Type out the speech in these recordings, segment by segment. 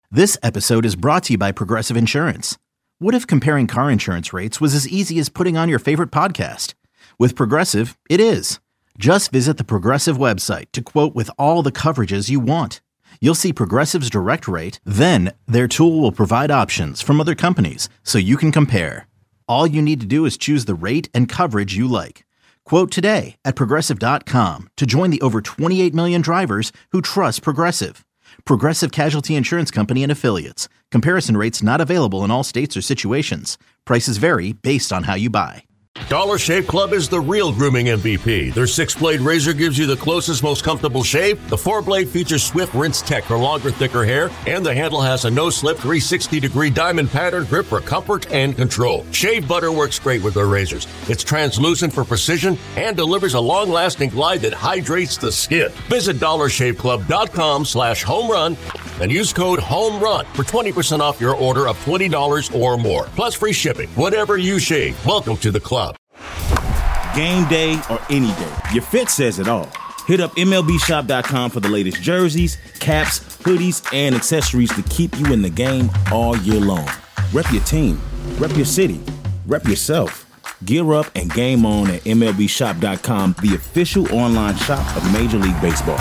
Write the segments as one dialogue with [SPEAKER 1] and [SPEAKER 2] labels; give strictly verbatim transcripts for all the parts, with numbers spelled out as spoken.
[SPEAKER 1] This episode is brought to you by Progressive Insurance. What if comparing car insurance rates was as easy as putting on your favorite podcast? With Progressive, it is. Just visit the Progressive website to quote with all the coverages you want. You'll see Progressive's direct rate, then their tool will provide options from other companies so you can compare. All you need to do is choose the rate and coverage you like. Quote today at Progressive dot com to join the over twenty-eight million drivers who trust Progressive. Progressive Casualty Insurance Company and Affiliates. Comparison rates not available in all states or situations. Prices vary based on how you buy.
[SPEAKER 2] Dollar Shave Club is the real grooming M V P. Their six-blade razor gives you the closest, most comfortable shave. The four-blade features swift rinse tech for longer, thicker hair. And the handle has a no-slip three sixty degree diamond pattern grip for comfort and control. Shave butter works great with their razors. It's translucent for precision and delivers a long-lasting glide that hydrates the skin. Visit dollar shave club dot com slash home run and use code HOMERUN for twenty percent off your order of twenty dollars or more. Plus free shipping. Whatever you shave, welcome to the club.
[SPEAKER 3] Game day or any day, your fit says it all. Hit up M L B shop dot com for the latest jerseys, caps, hoodies, and accessories to keep you in the game all year long. Rep your team, rep your city, rep yourself. Gear up and game on at M L B shop dot com, the official online shop of Major League Baseball.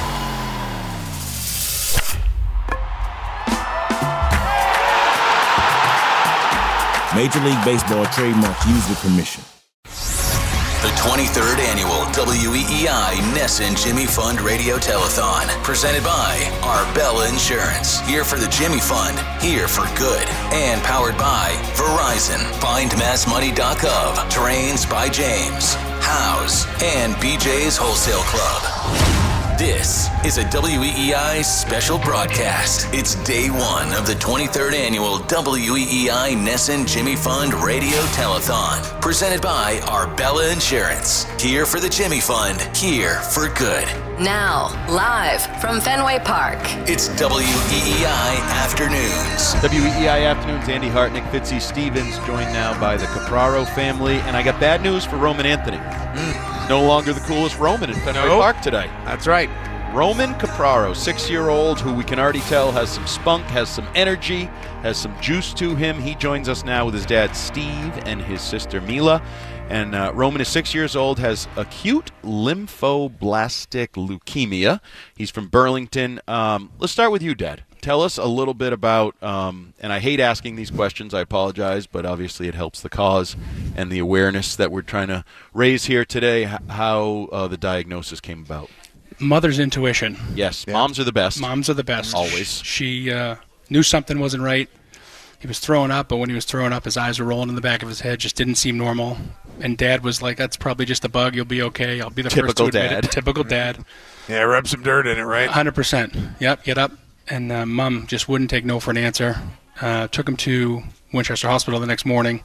[SPEAKER 3] Major League Baseball trademark used with permission.
[SPEAKER 4] The twenty-third Annual W E E I Ness and Jimmy Fund Radio Telethon, presented by Arbella Insurance. Here for the Jimmy Fund, here for good. And powered by Verizon, find mass money dot gov, Terrains by James, House, and B J's Wholesale Club. This is a W E E I special broadcast. It's day one of the twenty-third Annual W E E I Ness and Jimmy Fund Radio Telethon, presented by Arbella Insurance. Here for the Jimmy Fund, here for good.
[SPEAKER 5] Now, live from Fenway Park,
[SPEAKER 4] it's W E E I Afternoons.
[SPEAKER 6] W E E I Afternoons, Andy Hart, Nick Fitzy Stevens, joined now by the Capraro family. And I got bad news for Roman Anthony. Mm. He's no longer the coolest Roman in Fenway nope. Park today.
[SPEAKER 7] That's right.
[SPEAKER 6] Roman Capraro, six-year-old, who we can already tell has some spunk, has some energy, has some juice to him. He joins us now with his dad, Steve, and his sister, Mila. And uh, Roman is six years old, has acute lymphoblastic leukemia. He's from Burlington. Um, let's start with you, Dad. Tell us a little bit about, um, and I hate asking these questions, I apologize, but obviously it helps the cause and the awareness that we're trying to raise here today, how uh, the diagnosis came about.
[SPEAKER 8] Mother's intuition.
[SPEAKER 6] Yes, yeah. Moms are the best.
[SPEAKER 8] Moms are the best.
[SPEAKER 6] Always.
[SPEAKER 8] She uh, knew something wasn't right. He was throwing up, but when he was throwing up, his eyes were rolling in the back of his head, just didn't seem normal. And Dad was like, that's probably just a bug. You'll be okay. I'll be the
[SPEAKER 6] Typical
[SPEAKER 8] first to admit
[SPEAKER 6] dad.
[SPEAKER 8] it. Typical dad.
[SPEAKER 7] Yeah, rub some dirt in it, right?
[SPEAKER 8] one hundred percent. Yep, get up. And uh, Mom just wouldn't take no for an answer. Uh, took him to Winchester Hospital the next morning.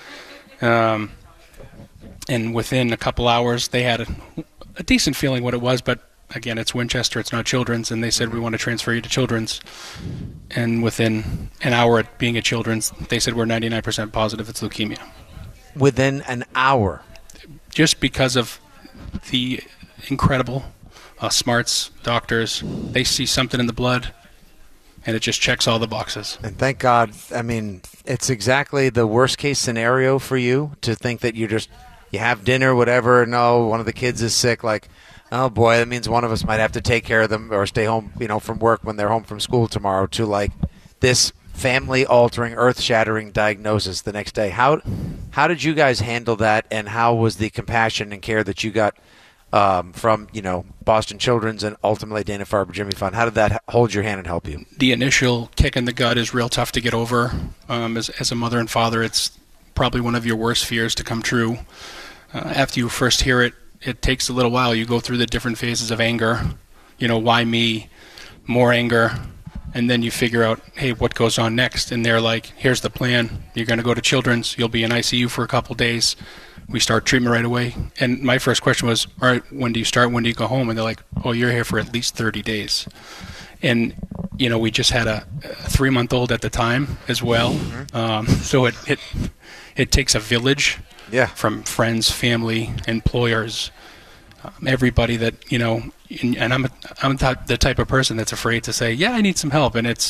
[SPEAKER 8] Um, and within a couple hours, they had a, a decent feeling what it was, but again, it's Winchester, it's not Children's, and they said, we want to transfer you to Children's. And within an hour at being at Children's, they said, we're ninety-nine percent positive it's leukemia.
[SPEAKER 7] Within an hour?
[SPEAKER 8] Just because of the incredible uh, smarts, doctors, they see something in the blood, and it just checks all the boxes.
[SPEAKER 7] And thank God, I mean, it's exactly the worst-case scenario for you to think that you just, you have dinner, whatever, no, one of the kids is sick, like, oh, boy, that means one of us might have to take care of them or stay home, you know, from work when they're home from school tomorrow, to, like, this family-altering, earth-shattering diagnosis the next day. How how did you guys handle that, and how was the compassion and care that you got um, from, you know, Boston Children's and ultimately Dana-Farber Jimmy Fund? How did that hold your hand and help you?
[SPEAKER 8] The initial kick in the gut is real tough to get over. Um, as, as a mother and father, it's probably one of your worst fears to come true. Uh, after you first hear it, it takes a little while. You go through the different phases of anger. You know, why me? More anger. And then you figure out, hey, what goes on next? And they're like, here's the plan. You're going to go to Children's. You'll be in I C U for a couple days. We start treatment right away. And my first question was, all right, when do you start? When do you go home? And they're like, oh, you're here for at least thirty days. And, you know, we just had a, a three-month-old at the time as well. Mm-hmm. Um, so it, it it takes a village
[SPEAKER 7] yeah.
[SPEAKER 8] from friends, family, employers, um, everybody that, you know, and, and I'm, a, I'm the type of person that's afraid to say, yeah, I need some help. And it's,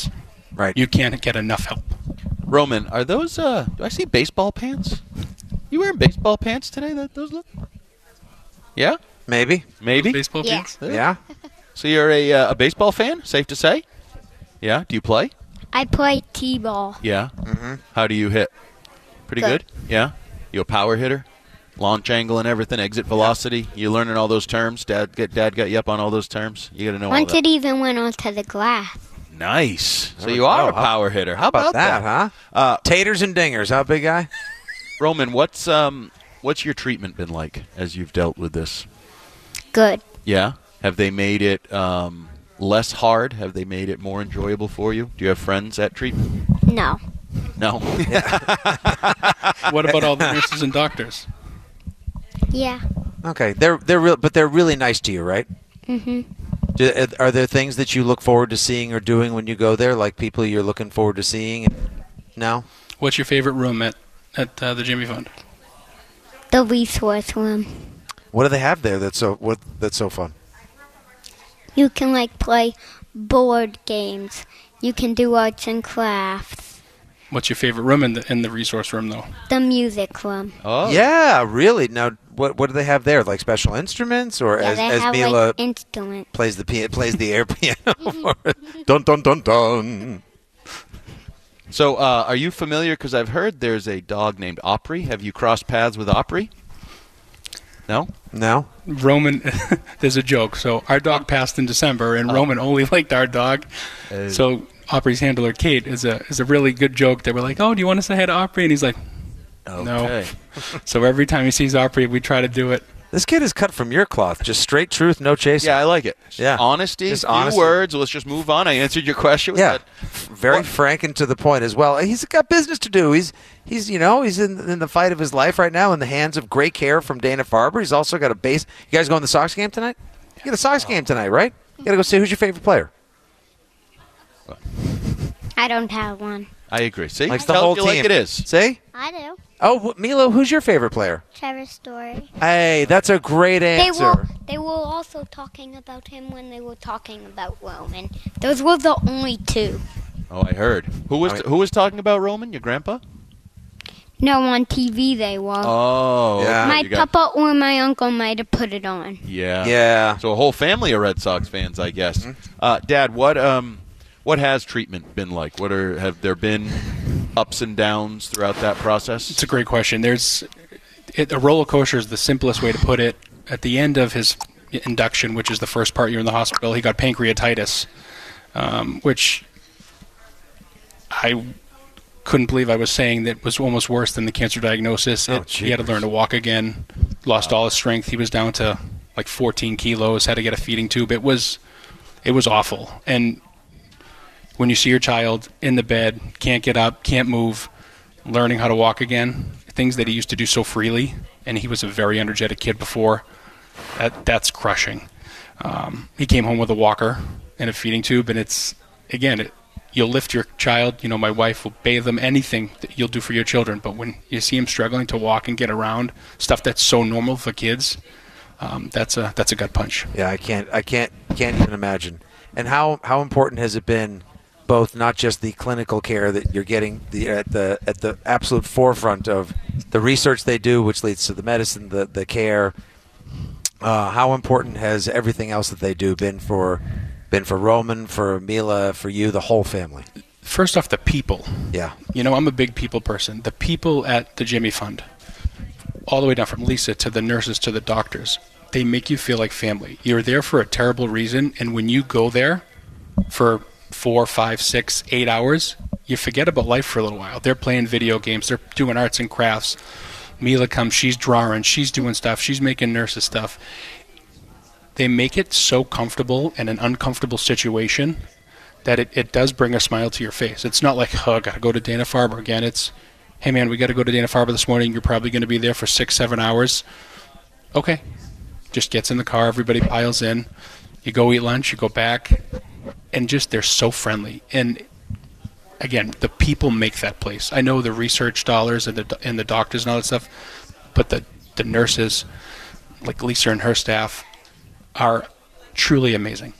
[SPEAKER 7] Right.
[SPEAKER 8] You can't get enough help.
[SPEAKER 6] Roman, are those, uh, do I see baseball pants? You wearing baseball pants today? That those look? Yeah?
[SPEAKER 7] Maybe.
[SPEAKER 6] Maybe?
[SPEAKER 8] Baseball
[SPEAKER 9] Yeah.
[SPEAKER 8] pants?
[SPEAKER 7] Yeah.
[SPEAKER 6] So you're a, uh, a baseball fan, safe to say? Yeah? Do you play?
[SPEAKER 9] I play T-ball.
[SPEAKER 6] Yeah. Mm-hmm. How do you hit? Pretty good.
[SPEAKER 9] Good.
[SPEAKER 6] Yeah? You a power hitter? Launch angle and everything, exit velocity. You learning all those terms? Dad get Dad got you up on all those terms? You got to know all
[SPEAKER 9] Once
[SPEAKER 6] that.
[SPEAKER 9] it even went onto the glass.
[SPEAKER 6] Nice. So
[SPEAKER 7] we
[SPEAKER 6] you are
[SPEAKER 7] go.
[SPEAKER 6] a power hitter. How
[SPEAKER 7] About
[SPEAKER 6] about,
[SPEAKER 7] that, huh?
[SPEAKER 6] Uh,
[SPEAKER 7] Taters and dingers, huh, big guy?
[SPEAKER 6] Roman, what's um what's your treatment been like as you've dealt with this?
[SPEAKER 9] Good.
[SPEAKER 6] Yeah? Have they made it um, less hard? Have they made it more enjoyable for you? Do you have friends at treatment?
[SPEAKER 9] No.
[SPEAKER 6] No.
[SPEAKER 8] What about all the nurses and doctors?
[SPEAKER 9] Yeah.
[SPEAKER 7] Okay, they're they're real, but they're really nice to you, right?
[SPEAKER 9] Mhm.
[SPEAKER 7] Do, are there things that you look forward to seeing or doing when you go there, like people you're looking forward to seeing? No.
[SPEAKER 8] What's your favorite room at, at uh, the Jimmy Fund?
[SPEAKER 9] The resource room.
[SPEAKER 7] What do they have there that's so what that's so fun?
[SPEAKER 9] You can like play board games. You can do arts and crafts.
[SPEAKER 8] What's your favorite room in the in the resource room, though?
[SPEAKER 9] The music room.
[SPEAKER 6] Oh.
[SPEAKER 7] Yeah, really. Now, what what do they have there? Like special instruments, or
[SPEAKER 9] Yeah,
[SPEAKER 7] as
[SPEAKER 9] they
[SPEAKER 7] as
[SPEAKER 9] have
[SPEAKER 7] Mila
[SPEAKER 9] like instruments.
[SPEAKER 7] plays the pia- plays the air piano? Dun dun dun dun.
[SPEAKER 6] So, uh, are you familiar? Because I've heard there's a dog named Opry. Have you crossed paths with Opry? No?
[SPEAKER 7] No.
[SPEAKER 8] Roman, there's a joke. So our dog passed in December, and Roman only liked our dog. So Opry's handler, Kate, is a is a really good joke that we're like, oh, do you want to say hi to Opry? And he's like, no.
[SPEAKER 6] Okay.
[SPEAKER 8] So every time he sees Opry, we try to do it.
[SPEAKER 7] This kid is cut from your cloth. Just straight truth, no chasing.
[SPEAKER 6] Yeah, I like it.
[SPEAKER 7] Yeah.
[SPEAKER 6] Honesty,
[SPEAKER 7] Just
[SPEAKER 6] few
[SPEAKER 7] honesty.
[SPEAKER 6] words. Let's just move on. I answered your question with
[SPEAKER 7] Yeah,
[SPEAKER 6] that.
[SPEAKER 7] very
[SPEAKER 6] What-
[SPEAKER 7] frank and to the point as well. He's got business to do. He's he's you know he's in in the fight of his life right now in the hands of great care from Dana Farber. He's also got a base. You guys going to the Sox game tonight? You got a Sox game tonight, right? You got to go see who's your favorite player.
[SPEAKER 9] I don't have one.
[SPEAKER 6] I agree. See?
[SPEAKER 7] Likes the
[SPEAKER 6] Tell
[SPEAKER 7] whole
[SPEAKER 6] you
[SPEAKER 7] team.
[SPEAKER 6] like it is.
[SPEAKER 7] See?
[SPEAKER 9] I do.
[SPEAKER 7] Oh, Milo, who's your favorite player?
[SPEAKER 9] Trevor Story.
[SPEAKER 7] Hey, that's a great
[SPEAKER 9] They
[SPEAKER 7] answer.
[SPEAKER 9] were they were also talking about him when they were talking about Roman. Those were the only two.
[SPEAKER 6] Oh, I heard. Who was
[SPEAKER 7] I mean-
[SPEAKER 6] who was talking about Roman? Your grandpa?
[SPEAKER 9] No, on T V they were.
[SPEAKER 6] Oh,
[SPEAKER 7] Yeah.
[SPEAKER 6] okay,
[SPEAKER 9] my
[SPEAKER 6] you got-
[SPEAKER 9] papa or my uncle might have put it on.
[SPEAKER 6] Yeah.
[SPEAKER 7] Yeah.
[SPEAKER 6] So a whole family of Red Sox fans, I guess.
[SPEAKER 7] Mm-hmm.
[SPEAKER 6] Uh, Dad, what um, what has treatment been like? What are have there been ups and downs throughout that process?
[SPEAKER 8] It's a great question. There's it, a roller coaster is the simplest way to put it. At the end of his induction, which is the first part you're in the hospital, he got pancreatitis, um, which I couldn't believe I was saying that was almost worse than the cancer diagnosis.
[SPEAKER 7] Oh,
[SPEAKER 8] It, he had to learn to walk again, lost all his strength. He was down to like fourteen kilos, had to get a feeding tube. It was it was awful. And when you see your child in the bed, can't get up, can't move, learning how to walk again, things that he used to do so freely, and he was a very energetic kid before, that that's crushing. Um, he came home with a walker and a feeding tube, and it's, again, it, you'll lift your child, you know, my wife will bathe them, anything that you'll do for your children, but when you see him struggling to walk and get around, stuff that's so normal for kids, um, that's a that's a gut punch.
[SPEAKER 7] Yeah, I can't I can't can't even imagine. And how how important has it been, both not just the clinical care that you're getting the at the at the absolute forefront of the research they do, which leads to the medicine, the the care. Uh, how important has everything else that they do been for been for Roman, for Mila, for you, the whole family?
[SPEAKER 8] First off, the people.
[SPEAKER 7] Yeah.
[SPEAKER 8] You know, I'm a big people person. The people at the Jimmy Fund, all the way down from Lisa to the nurses to the doctors, they make you feel like family. You're there for a terrible reason, and when you go there for four, five, six, eight hours, you forget about life for a little while. They're playing video games. They're doing arts and crafts. Mila comes. She's drawing. She's doing stuff. She's making nurses stuff. They make it so comfortable in an uncomfortable situation that it, it does bring a smile to your face. It's not like, oh, I got to go to Dana Farber again. It's, hey, man, we got to go to Dana Farber this morning. You're probably going to be there for six, seven hours. Okay. Just gets in the car. Everybody piles in. You go eat lunch. You go back. And just they're so friendly. And, again, the people make that place. I know the research dollars and the and the doctors and all that stuff, but the, the nurses, like Lisa and her staff, are truly amazing.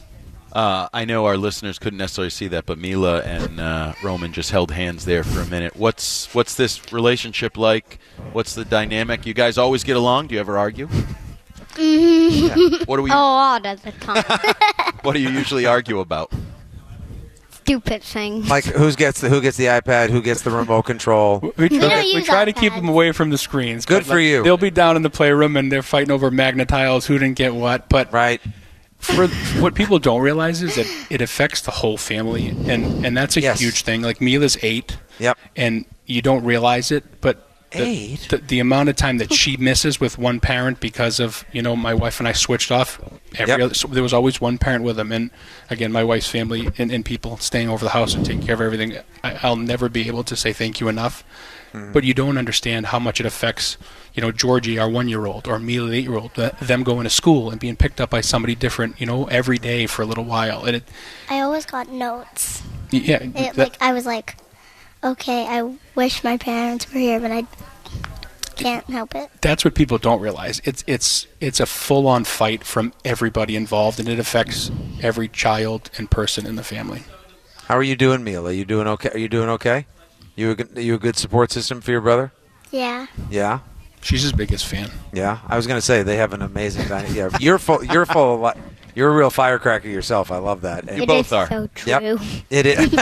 [SPEAKER 6] Uh, I know our listeners couldn't necessarily see that, but Mila and uh, Roman just held hands there for a minute. What's what's this relationship like? What's the dynamic? You guys always get along? Do you ever argue?
[SPEAKER 9] Mm-hmm.
[SPEAKER 6] Yeah. What do we?
[SPEAKER 9] A lot of the time.
[SPEAKER 6] What do you usually argue about?
[SPEAKER 9] Stupid things.
[SPEAKER 7] Like who gets the who gets the iPad? Who gets the remote control?
[SPEAKER 8] We try,
[SPEAKER 9] don't
[SPEAKER 8] we
[SPEAKER 9] use
[SPEAKER 8] try to
[SPEAKER 9] iPads.
[SPEAKER 8] keep them away from the screens.
[SPEAKER 7] Good
[SPEAKER 8] but,
[SPEAKER 7] for
[SPEAKER 8] like,
[SPEAKER 7] you.
[SPEAKER 8] They'll be down in the playroom and they're fighting over Magnetiles, who didn't get what. But
[SPEAKER 7] Right.
[SPEAKER 8] for what people don't realize is that it affects the whole family, and, and that's a
[SPEAKER 7] Yes.
[SPEAKER 8] huge thing. Like Mila's eight,
[SPEAKER 7] Yep.
[SPEAKER 8] and you don't realize it, but the,
[SPEAKER 7] Eight?
[SPEAKER 8] The, the amount of time that she misses with one parent because of, you know, my wife and I switched off. Every
[SPEAKER 7] Yep.
[SPEAKER 8] other, so there was always one parent with them, and again, my wife's family and, and people staying over the house and taking care of everything. I, I'll never be able to say thank you enough.
[SPEAKER 7] Mm-hmm.
[SPEAKER 8] But you don't understand how much it affects, you know, Georgie, our one-year-old, or Mila, the eight-year-old, th- them going to school and being picked up by somebody different, you know, every day for a little while. And it,
[SPEAKER 10] I always got notes.
[SPEAKER 8] yeah,
[SPEAKER 10] It,
[SPEAKER 8] that-
[SPEAKER 10] like I was like, okay, I wish my parents were here, but I can't help it.
[SPEAKER 8] that's what people don't realize. It's it's it's a full-on fight from everybody involved, and it affects every child and person in the family.
[SPEAKER 7] How are you doing, Mila? Are you doing okay? Are you doing okay? You a good, you a good support system for your brother?
[SPEAKER 10] Yeah.
[SPEAKER 7] Yeah.
[SPEAKER 8] She's his biggest fan.
[SPEAKER 7] Yeah. I was gonna say they have an amazing. dyna- Yeah. You're full. You're full. Of li- you're a real firecracker yourself. I love that. And
[SPEAKER 6] You
[SPEAKER 9] It
[SPEAKER 6] both
[SPEAKER 9] is
[SPEAKER 6] are.
[SPEAKER 9] so true.
[SPEAKER 7] Yep. It is.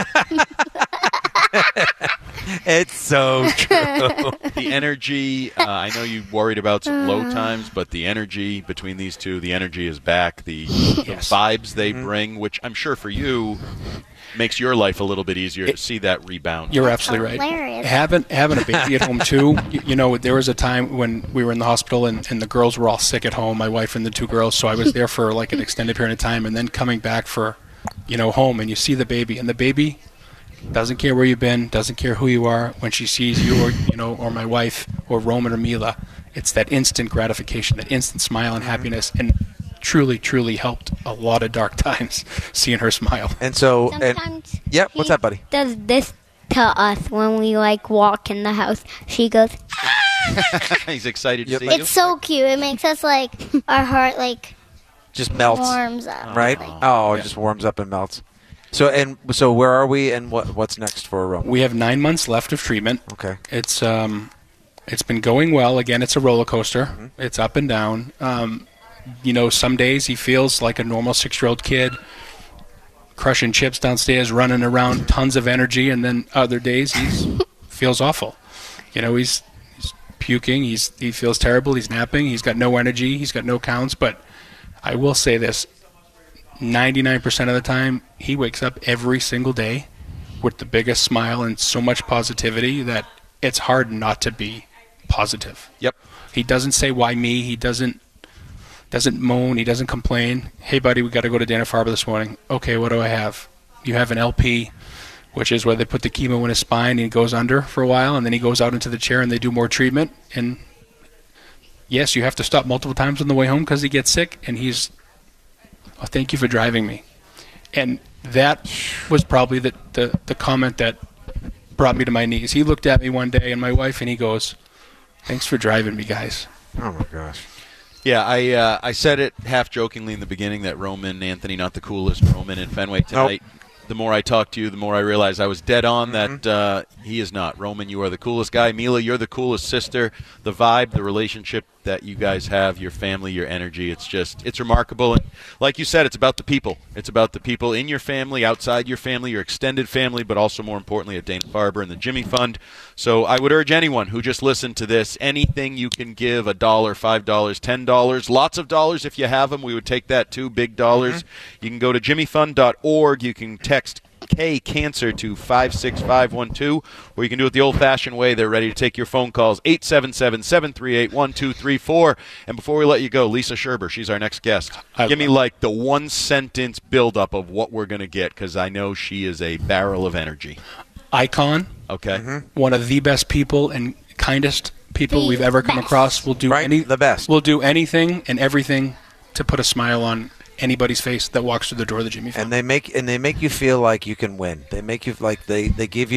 [SPEAKER 7] It's so true.
[SPEAKER 6] The energy, uh, I know you worried about some low times, but the energy between these two, the energy is back. The, the
[SPEAKER 8] Yes.
[SPEAKER 6] vibes they bring, which I'm sure for you makes your life a little bit easier to see that rebound.
[SPEAKER 8] You're
[SPEAKER 10] That's
[SPEAKER 8] absolutely right.
[SPEAKER 10] hilarious.
[SPEAKER 8] Having having a baby at home too. You, you know, there was a time when we were in the hospital and, and the girls were all sick at home. My wife and the two girls. So I was there for like an extended period of time, and then coming back for, you know, home, and you see the baby, and the baby doesn't care where you've been, doesn't care who you are. When she sees you, or you know, or my wife, or Roman or Mila, it's that instant gratification, that instant smile and happiness, and truly, truly helped a lot of dark times seeing her smile.
[SPEAKER 7] And so. And,
[SPEAKER 9] Sometimes
[SPEAKER 7] yeah. What's
[SPEAKER 9] he
[SPEAKER 7] that, buddy?
[SPEAKER 9] does this to us when we like walk in the house. She goes,
[SPEAKER 6] He's excited to
[SPEAKER 7] Yep.
[SPEAKER 6] see you.
[SPEAKER 10] It's so cute. It makes us like our heart like
[SPEAKER 7] Just melts.
[SPEAKER 10] warms up.
[SPEAKER 7] Right? Oh, it just warms up and melts. So and so, where are we, and what what's next for Rome?
[SPEAKER 8] We have nine months left of treatment.
[SPEAKER 7] Okay.
[SPEAKER 8] It's um, it's been going well. Again, it's a roller coaster.
[SPEAKER 7] Mm-hmm.
[SPEAKER 8] It's up and down. Um, you know, some days he feels like a normal six-year-old kid, crushing chips downstairs, running around, tons of energy, and then other days he feels awful. You know, he's, he's puking. He's he feels terrible. He's napping. He's got no energy. He's got no counts. But I will say this: ninety-nine percent of the time, he wakes up every single day with the biggest smile and so much positivity that it's hard not to be positive.
[SPEAKER 6] Yep.
[SPEAKER 8] He doesn't say, why me? He doesn't doesn't moan. He doesn't complain. Hey, buddy, we got to go to Dana-Farber this morning. Okay, what do I have? You have an L P, which is where they put the chemo in his spine and he goes under for a while, and then he goes out into the chair and they do more treatment. And yes, you have to stop multiple times on the way home because he gets sick, and he's, oh, thank you for driving me. And that was probably the, the, the comment that brought me to my knees. He looked at me one day and my wife, and he goes, thanks for driving me, guys.
[SPEAKER 7] Oh my gosh.
[SPEAKER 6] Yeah, I uh, I said it half jokingly in the beginning that Roman Anthony, not the coolest Roman in Fenway tonight.
[SPEAKER 7] Nope.
[SPEAKER 6] The more I talk to you, the more I realize I was dead on that uh, he is not. Roman, you are the coolest guy. Mila, you're the coolest sister. The vibe, the relationship that you guys have, your family, your energy, it's just, it's remarkable. And like you said, it's about the people. It's about the people in your family, outside your family, your extended family, but also more importantly at Dana-Farber and the Jimmy Fund. So I would urge anyone who just listened to this, anything you can give, a dollar, five dollars, ten dollars, lots of dollars if you have them, we would take that too, big dollars. Mm-hmm. You can go to jimmy fund dot org. You can text K cancer to five six five one two, or you can do it the old-fashioned way. They're ready to take your phone calls, eight seven seven, seven three eight, one two three four. And before we let you go, Lisa Scherber, she's our next guest.
[SPEAKER 8] I
[SPEAKER 6] Give me
[SPEAKER 8] love-
[SPEAKER 6] like the one-sentence buildup of what we're going to get, because I know she is a barrel of energy.
[SPEAKER 8] Icon,
[SPEAKER 6] Okay?
[SPEAKER 8] one of the best people and kindest people
[SPEAKER 10] The
[SPEAKER 8] we've ever come
[SPEAKER 10] best.
[SPEAKER 8] across. Will do
[SPEAKER 7] Right,
[SPEAKER 8] any
[SPEAKER 7] the best.
[SPEAKER 8] Will do anything and everything to put a smile on anybody's face that walks through the door of the Jimmy Fund.
[SPEAKER 7] And they make and they make you feel like you can win. They make you like they, they give you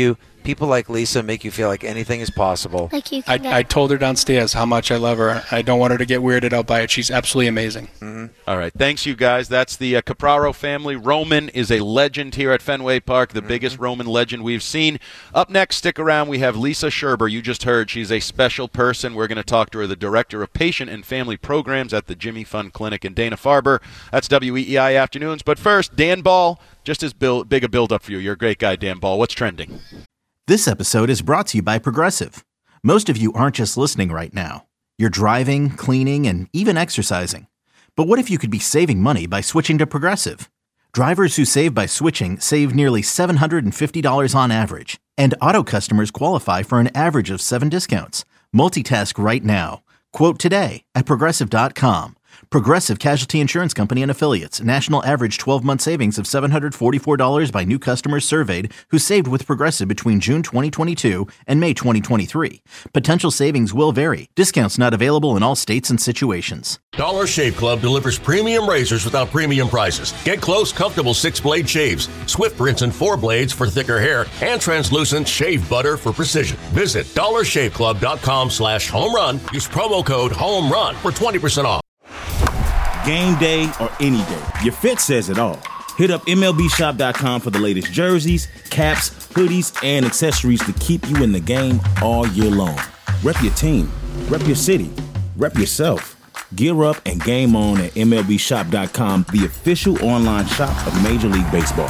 [SPEAKER 7] people like Lisa make you feel like anything is possible.
[SPEAKER 10] Like you
[SPEAKER 8] I,
[SPEAKER 10] can get-
[SPEAKER 8] I told her downstairs how much I love her. I don't want her to get weirded out by it. She's absolutely amazing.
[SPEAKER 6] Mm-hmm. All right. Thanks, you guys. That's the uh, Capraro family. Roman is a legend here at Fenway Park, the mm-hmm. biggest Roman legend we've seen. Up next, stick around. We have Lisa Scherber. You just heard she's a special person. We're going to talk to her, the Director of Patient and Family Programs at the Jimmy Fund Clinic in Dana-Farber. That's W E E I Afternoons. But first, Dan Ball, just as build, big a build-up for you. You're a great guy, Dan Ball. What's trending?
[SPEAKER 1] This episode is brought to you by Progressive. Most of you aren't just listening right now. You're driving, cleaning, and even exercising. But what if you could be saving money by switching to Progressive? Drivers who save by switching save nearly seven hundred fifty dollars on average. And auto customers qualify for an average of seven discounts. Multitask right now. Quote today at Progressive dot com. Progressive Casualty Insurance Company and Affiliates. National average twelve-month savings of seven hundred forty-four dollars by new customers surveyed who saved with Progressive between June twenty twenty-two and May twenty twenty-three. Potential savings will vary. Discounts not available in all states and situations.
[SPEAKER 2] Dollar Shave Club delivers premium razors without premium prices. Get close, comfortable six-blade shaves, swift rinse and four blades for thicker hair, and translucent shave butter for precision. Visit dollar shave club dot com slash home run. Use promo code HOMERUN for twenty percent off.
[SPEAKER 3] Game day or any day, your fit says it all. Hit up M L B shop dot com for the latest jerseys, caps, hoodies, and accessories to keep you in the game all year long. Rep your team, rep your city, rep yourself. Gear up and game on at M L B shop dot com, the official online shop of Major League Baseball.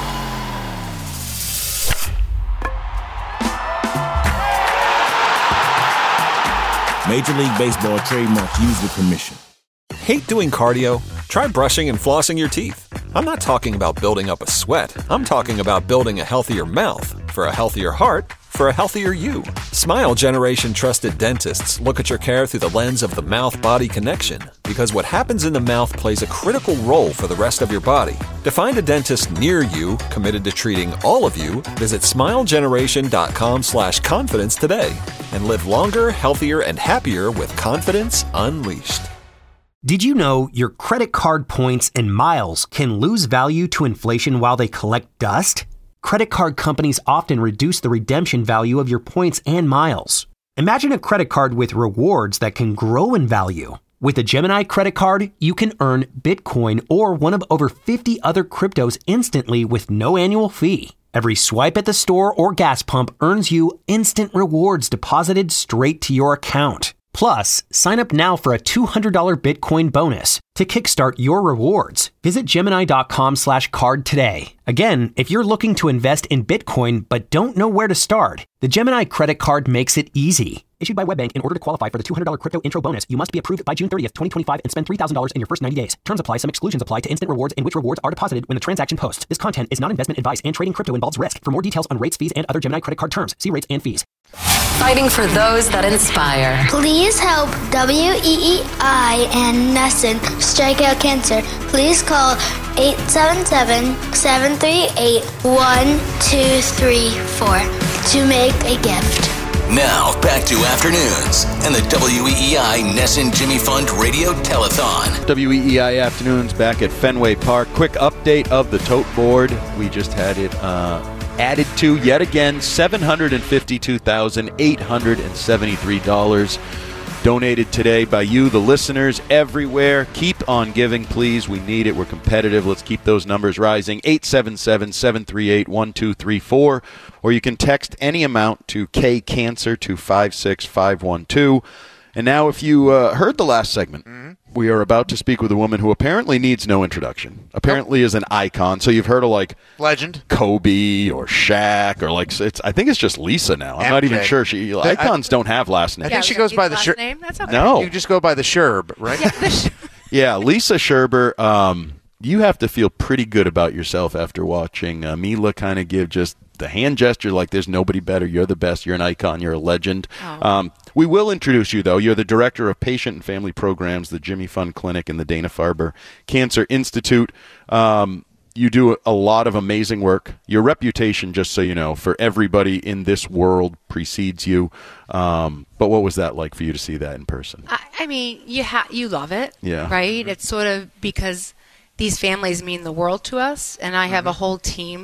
[SPEAKER 3] Major League Baseball trademarks used with permission.
[SPEAKER 11] Hate doing cardio? Try brushing and flossing your teeth. I'm not talking about building up a sweat. I'm talking about building a healthier mouth. For a healthier heart, for a healthier you. Smile Generation trusted dentists look at your care through the lens of the mouth-body connection, because what happens in the mouth plays a critical role for the rest of your body. To find a dentist near you committed to treating all of you, visit smile generation dot com slash confidence today and live longer, healthier, and happier with confidence unleashed.
[SPEAKER 12] Did you know your credit card points and miles can lose value to inflation while they collect dust? Credit card companies often reduce the redemption value of your points and miles. Imagine a credit card with rewards that can grow in value. With a Gemini credit card, you can earn Bitcoin or one of over fifty other cryptos instantly with no annual fee. Every swipe at the store or gas pump earns you instant rewards deposited straight to your account. Plus, sign up now for a two hundred dollars Bitcoin bonus to kickstart your rewards. Visit Gemini dot com slash card today. Again, if you're looking to invest in Bitcoin but don't know where to start, the Gemini credit card makes it easy. Issued by WebBank, in order to qualify for the two hundred dollars crypto intro bonus, you must be approved by June thirtieth, twenty twenty-five and spend three thousand dollars in your first ninety days. Terms apply. Some exclusions apply to instant rewards in which rewards are deposited when the transaction posts. This content is not investment advice and trading crypto involves risk. For more details on rates, fees, and other Gemini credit card terms, see rates and fees.
[SPEAKER 5] Fighting for those that inspire.
[SPEAKER 10] Please help W E E I and Nesson strike out cancer. Please call eight seven seven, seven three eight, one two three four to make a gift.
[SPEAKER 4] Now, back to Afternoons and the W E E I Nesson Jimmy Fund Radio Telethon.
[SPEAKER 6] W E E I Afternoons back at Fenway Park. Quick update of the tote board. We just had it uh, added to yet again, seven hundred fifty-two thousand eight hundred seventy-three dollars. Donated today by you, the listeners everywhere. Keep on giving, please. We need it. We're competitive. Let's keep those numbers rising. eight seven seven, seven three eight, one two three four. Or you can text any amount to K Cancer to five six five one two. And now if you uh, heard the last segment, mm-hmm. we are about to speak with a woman who apparently needs no introduction. Apparently nope. is an icon. So you've heard of like
[SPEAKER 7] legend
[SPEAKER 6] Kobe or Shaq or like it's. I think it's just Lisa now. I'm M J. Not even sure. She the, icons I, don't have last names.
[SPEAKER 7] I think yeah, she goes by the Sher-
[SPEAKER 13] name. That's okay.
[SPEAKER 6] No,
[SPEAKER 7] you just go by the Sherb, right?
[SPEAKER 13] Yeah, the Sher-
[SPEAKER 6] yeah, Lisa Scherber. Um, you have to feel pretty good about yourself after watching uh, Mila kind of give just the hand gesture like there's nobody better. You're the best. You're an icon. You're a legend. Oh. Um, we will introduce you, though. You're the Director of Patient and Family Programs, the Jimmy Fund Clinic and the Dana-Farber Cancer Institute. Um, you do a lot of amazing work. Your reputation, just so you know, for everybody in this world precedes you. Um, but what was that like for you to see that in person?
[SPEAKER 13] I, I mean, you ha- you love it,
[SPEAKER 6] yeah.
[SPEAKER 13] right? It's sort of because these families mean the world to us, and I have mm-hmm. a whole team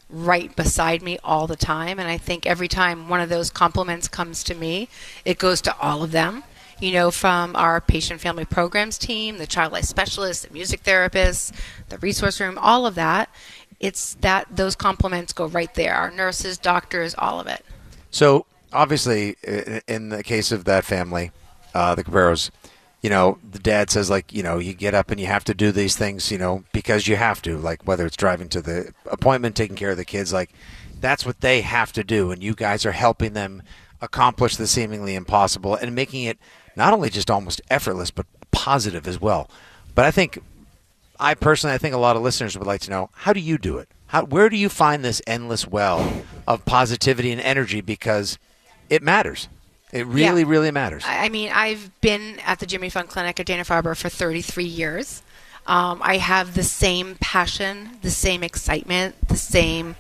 [SPEAKER 13] right beside me all the time. And I think every time one of those compliments comes to me, it goes to all of them. You know, from our patient family programs team, the child life specialists, the music therapists, the resource room, all of that. It's that those compliments go right there. Our nurses, doctors, all of it.
[SPEAKER 7] So obviously, in the case of that family, uh, the Caberos, you know, the dad says, like, you know, you get up and you have to do these things, you know, because you have to, like whether it's driving to the appointment, taking care of the kids, like that's what they have to do. And you guys are helping them accomplish the seemingly impossible and making it not only just almost effortless, but positive as well. But I think, I personally, I think a lot of listeners would like to know, how do you do it? How, where do you find this endless well of positivity and energy? Because it matters. It really, yeah. really matters.
[SPEAKER 13] I mean, I've been at the Jimmy Fund Clinic at Dana-Farber for thirty-three years. Um, I have the same passion, the same excitement, the same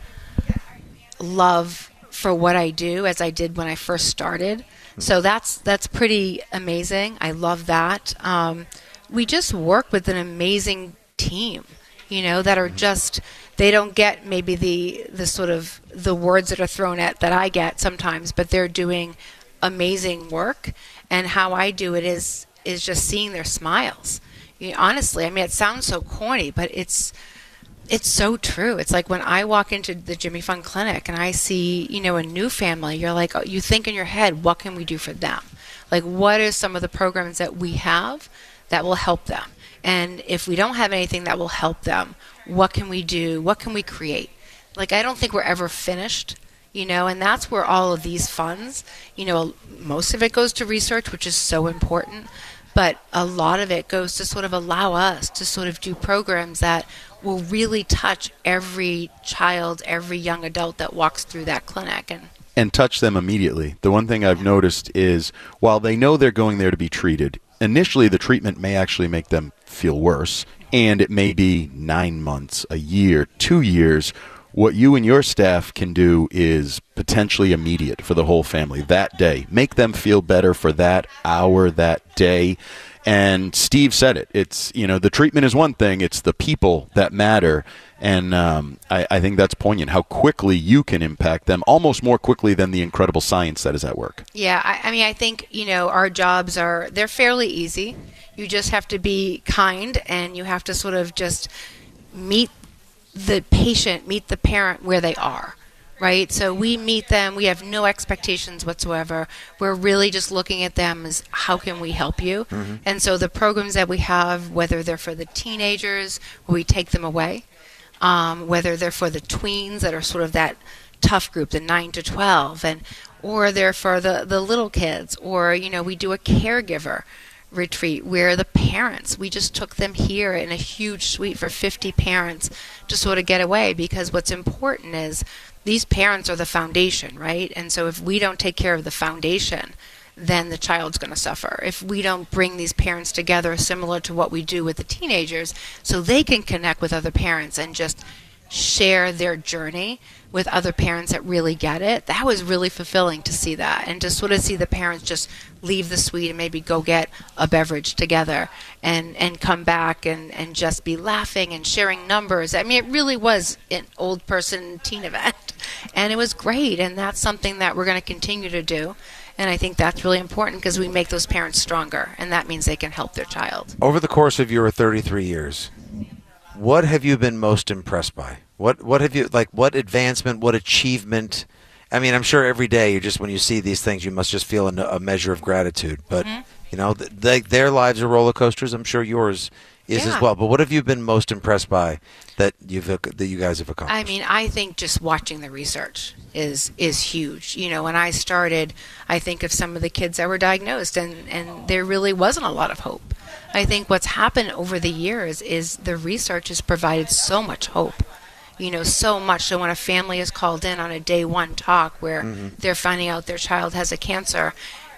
[SPEAKER 13] love for what I do as I did when I first started. So that's that's pretty amazing. I love that. Um, we just work with an amazing team, you know, that are just, they don't get maybe the the sort of the words that are thrown at that I get sometimes, but they're doing amazing work. And how I do it is is just seeing their smiles. You know, honestly, I mean, it sounds so corny, but it's it's so true. It's like when I walk into the Jimmy Fund Clinic and I see, you know, a new family, you're like, oh, you think in your head, what can we do for them? Like, what are some of the programs that we have that will help them? And if we don't have anything that will help them, what can we do? What can we create? Like, I don't think we're ever finished, you know, and that's where all of these funds, you know, most of it goes to research, which is so important, but a lot of it goes to sort of allow us to sort of do programs that will really touch every child, every young adult that walks through that clinic. And
[SPEAKER 6] and touch them immediately. The one thing I've noticed is while they know they're going there to be treated, initially the treatment may actually make them feel worse, and it may be nine months, a year, two years. What you and your staff can do is potentially immediate for the whole family that day. Make them feel better for that hour, that day. And Steve said it. It's, you know, the treatment is one thing. It's the people that matter. And um, I, I think that's poignant, how quickly you can impact them, almost more quickly than the incredible science that is at work.
[SPEAKER 13] Yeah, I, I mean, I think, you know, our jobs are, they're fairly easy. You just have to be kind, and you have to sort of just meet the patient, meet the parent where they are. Right? So we meet them. We have no expectations whatsoever. We're really just looking at them as, how can we help you? Mm-hmm. And so the programs that we have, whether they're for the teenagers, where we take them away, um, whether they're for the tweens that are sort of that tough group, the nine to twelve, and or they're for the, the little kids, or, you know, we do a caregiver retreat where the parents, we just took them here in a huge suite for fifty parents to sort of get away, because what's important is these parents are the foundation, right? And so if we don't take care of the foundation, then the child's going to suffer. If we don't bring these parents together, similar to what we do with the teenagers, so they can connect with other parents and just share their journey with other parents that really get it, that was really fulfilling to see that, and to sort of see the parents just leave the suite and maybe go get a beverage together and, and come back and, and just be laughing and sharing numbers. I mean, it really was an old person teen event, and it was great, and that's something that we're going to continue to do. And I think that's really important because we make those parents stronger, and that means they can help their child.
[SPEAKER 7] Over the course of your thirty-three years, what have you been most impressed by? What what have you, like, what advancement, what achievement? I mean, I'm sure every day you just, when you see these things, you must just feel a, a measure of gratitude. But, mm-hmm. you know, they, their lives are roller coasters. I'm sure yours is
[SPEAKER 13] yeah.
[SPEAKER 7] as well. But what have you been most impressed by that you've that you guys have accomplished?
[SPEAKER 13] I mean, I think just watching the research is is huge. You know, when I started, I think of some of the kids that were diagnosed, and, and there really wasn't a lot of hope. I think what's happened over the years is the research has provided so much hope. You know, so much. So when a family is called in on a day one talk where mm-hmm. they're finding out their child has a cancer,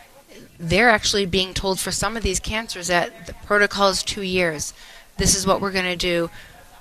[SPEAKER 13] they're actually being told for some of these cancers that the protocol is two years. This is what we're going to do.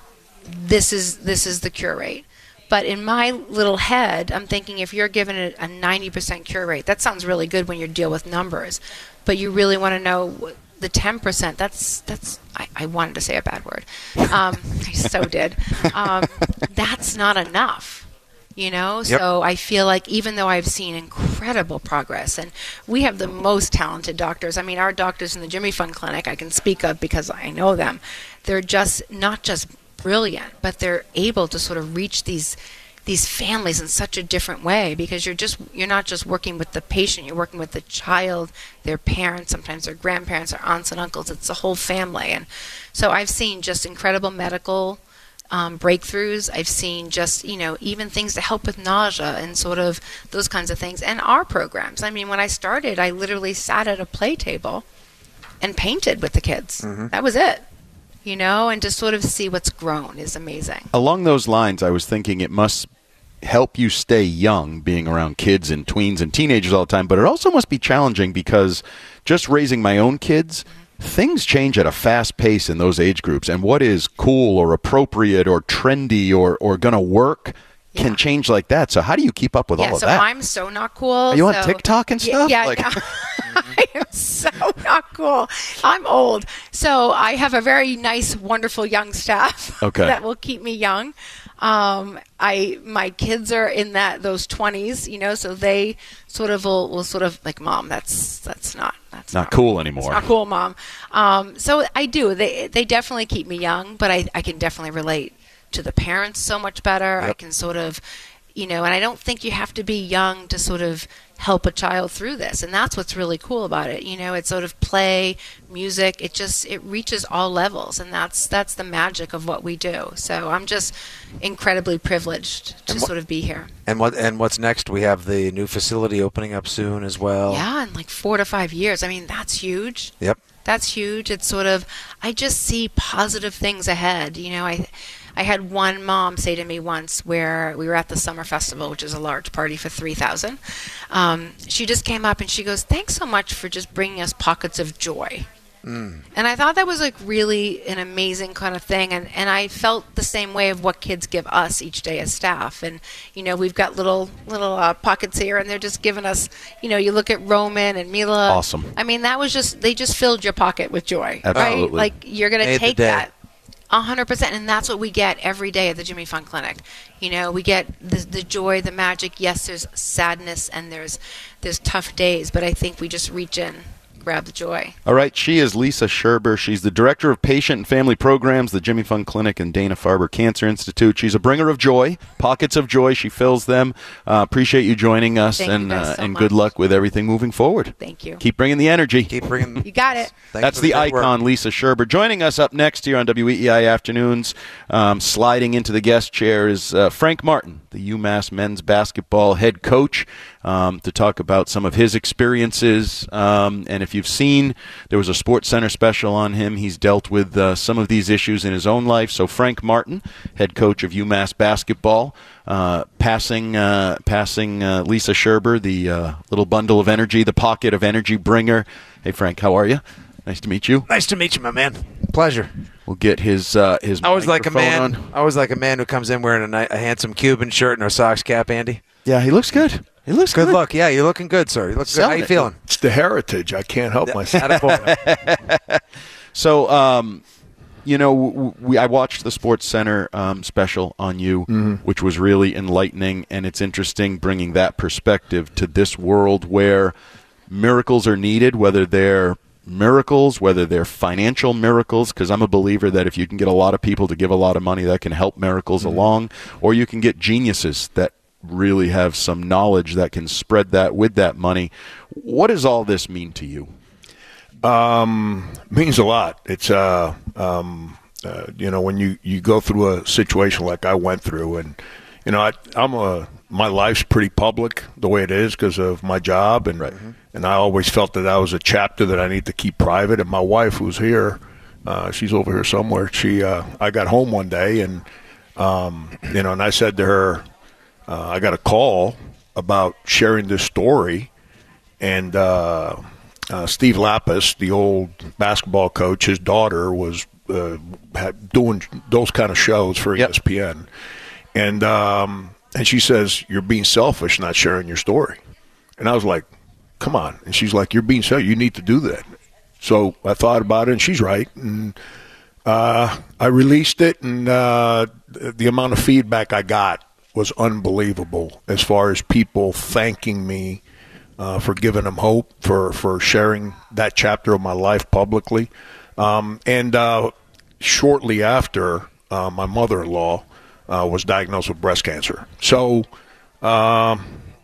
[SPEAKER 13] This is this is the cure rate. But in my little head, I'm thinking if you're given a, a ninety percent cure rate, that sounds really good when you deal with numbers. But you really want to know the ten percent. That's that's. I, I wanted to say a bad word. Um, I so did. Um, that's not enough. You know,
[SPEAKER 7] Yep.
[SPEAKER 13] so I feel like even though I've seen incredible progress, and we have the most talented doctors. I mean, our doctors in the Jimmy Fund Clinic, I can speak of because I know them. They're just not just brilliant, but they're able to sort of reach these these families in such a different way, because you're just you're not just working with the patient, you're working with the child, their parents, sometimes their grandparents, their aunts and uncles. It's the whole family, and so I've seen just incredible medical Um, breakthroughs. I've seen just, you know, even things to help with nausea and sort of those kinds of things. And our programs. I mean, when I started, I literally sat at a play table and painted with the kids.
[SPEAKER 6] Mm-hmm.
[SPEAKER 13] That was it. You know, and to sort of see what's grown is amazing.
[SPEAKER 6] Along those lines, I was thinking it must help you stay young being around kids and tweens and teenagers all the time, but it also must be challenging because just raising my own kids, things change at a fast pace in those age groups, and what is cool or appropriate or trendy or, or going to work can change like that. So how do you keep up with
[SPEAKER 13] yeah,
[SPEAKER 6] all of
[SPEAKER 13] so
[SPEAKER 6] that?
[SPEAKER 13] I'm so not cool.
[SPEAKER 6] Are you on
[SPEAKER 13] so-
[SPEAKER 6] TikTok and
[SPEAKER 13] Yeah,
[SPEAKER 6] stuff?
[SPEAKER 13] Yeah,
[SPEAKER 6] Like-
[SPEAKER 13] no. I am so not cool. I'm old. So I have a very nice, wonderful young staff
[SPEAKER 6] Okay.
[SPEAKER 13] that will keep me young. Um, I my kids are in that those twenties, you know, so they sort of will, will sort of like, Mom, that's that's not that's
[SPEAKER 6] not cool anymore.
[SPEAKER 13] It's not cool, Mom. Um, so I do. They they definitely keep me young, but I, I can definitely relate to the parents so much better. I can sort of, you know, and I don't think you have to be young to sort of help a child through this, and that's what's really cool about it. You know, it's sort of play, music. It just it reaches all levels, and that's that's the magic of what we do. So I'm just incredibly privileged to
[SPEAKER 7] And what-
[SPEAKER 13] sort of be here.
[SPEAKER 7] And what and what's next? We have the new facility opening up soon as well.
[SPEAKER 13] Yeah, in like four to five years. I mean, that's huge.
[SPEAKER 7] Yep.
[SPEAKER 13] That's huge. It's sort of, I just see positive things ahead. You know, I, I had one mom say to me once where we were at the summer festival, which is a large party for three thousand. Um, she just came up and she goes, "Thanks so much for just bringing us pockets of joy."
[SPEAKER 7] Mm.
[SPEAKER 13] And I thought that was like really an amazing kind of thing. And, and I felt the same way of what kids give us each day as staff. And, you know, we've got little little uh, pockets here, and they're just giving us, you know, you look at Roman and Mila.
[SPEAKER 6] Awesome.
[SPEAKER 13] I mean, that was just, they just filled your pocket with joy.
[SPEAKER 6] Absolutely.
[SPEAKER 13] Right? Like, you're going to
[SPEAKER 7] Made the
[SPEAKER 13] take
[SPEAKER 7] day.
[SPEAKER 13] that. A hundred percent, and that's what we get every day at the Jimmy Fund Clinic. You know, we get the the joy, the magic. Yes, there's sadness and there's there's tough days, but I think we just reach in, grab the joy.
[SPEAKER 6] All right, she is Lisa Scherber. She's the Director of Patient and Family Programs, the Jimmy Fund Clinic and Dana-Farber Cancer Institute. She's a bringer of joy, pockets of joy. She fills them. Uh, appreciate you joining us,
[SPEAKER 13] Thank you
[SPEAKER 6] and
[SPEAKER 13] guys
[SPEAKER 6] uh,
[SPEAKER 13] so
[SPEAKER 6] and
[SPEAKER 13] much.
[SPEAKER 6] good luck with everything moving forward.
[SPEAKER 13] Thank you.
[SPEAKER 6] Keep bringing the energy.
[SPEAKER 7] Keep bringing.
[SPEAKER 13] You got it.
[SPEAKER 6] That's the icon, Lisa Scherber. Joining us up next here on W E E I Afternoons, um, sliding into the guest chair, is uh, Frank Martin, the UMass men's basketball head coach, um, to talk about some of his experiences. Um, and if you've seen, there was a Sports Center special on him. He's dealt with uh, some of these issues in his own life. So Frank Martin, head coach of UMass basketball, uh, passing uh, passing uh, Lisa Scherber, the uh, little bundle of energy, the pocket of energy bringer. Hey, Frank, how are you? Nice to meet you.
[SPEAKER 7] Nice to meet you, my man. Pleasure.
[SPEAKER 6] We'll get his uh, his.
[SPEAKER 7] I was like a
[SPEAKER 6] microphone
[SPEAKER 7] man.
[SPEAKER 6] on.
[SPEAKER 7] I was like a man who comes in wearing a, ni- a handsome Cuban shirt and a Sox cap. Andy.
[SPEAKER 6] Yeah, he looks good. He looks
[SPEAKER 7] good.
[SPEAKER 6] good.
[SPEAKER 7] Look, yeah, you're looking good, sir. You look good. How
[SPEAKER 6] Selling
[SPEAKER 7] you
[SPEAKER 6] it.
[SPEAKER 7] feeling?
[SPEAKER 14] It's the heritage. I can't help myself.
[SPEAKER 6] So, um, you know, w- we I watched the Sports Center um, special on you,
[SPEAKER 14] Mhm.
[SPEAKER 6] which was really enlightening, and it's interesting bringing that perspective to this world where miracles are needed, whether they're miracles, whether they're financial miracles, because I'm a believer that if you can get a lot of people to give a lot of money, that can help miracles along, or you can get geniuses that really have some knowledge that can spread that with that money. What does all this mean to you?
[SPEAKER 14] Um, means a lot. It's uh, um, uh, you know, when you, you go through a situation like I went through, and you know, I, I'm a my life's pretty public the way it is because of my job, and and I always felt that that was a chapter that I need to keep private. And my wife, who's here, uh, she's over here somewhere. She, uh, I got home one day, and um, you know, and I said to her, uh, I got a call about sharing this story, and. Uh, Uh, Steve Lapis, the old basketball coach, his daughter was uh, had, doing those kind of shows for E S P N, and um, and she says, "You're being selfish, not sharing your story." And I was like, "Come on!" And she's like, "You're being selfish. You need to do that." So I thought about it, and she's right. And uh, I released it, and uh, the amount of feedback I got was unbelievable as far as people thanking me uh, for giving them hope, for, for sharing that chapter of my life publicly. Um, and uh, shortly after, uh, my mother-in-law uh, was diagnosed with breast cancer. So um,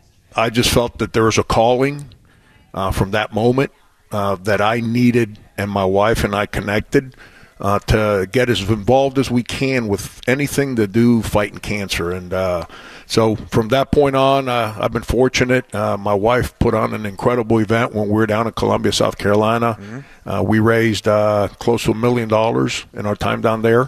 [SPEAKER 14] I just felt that there was a calling uh, from that moment uh, that I needed, and my wife and I connected uh, to get as involved as we can with anything to do fighting cancer. And uh, so from that point on, uh, I've been fortunate. Uh, my wife put on an incredible event when we were down in Columbia, South Carolina. Mm-hmm. Uh, we raised uh, close to a million dollars in our time down there.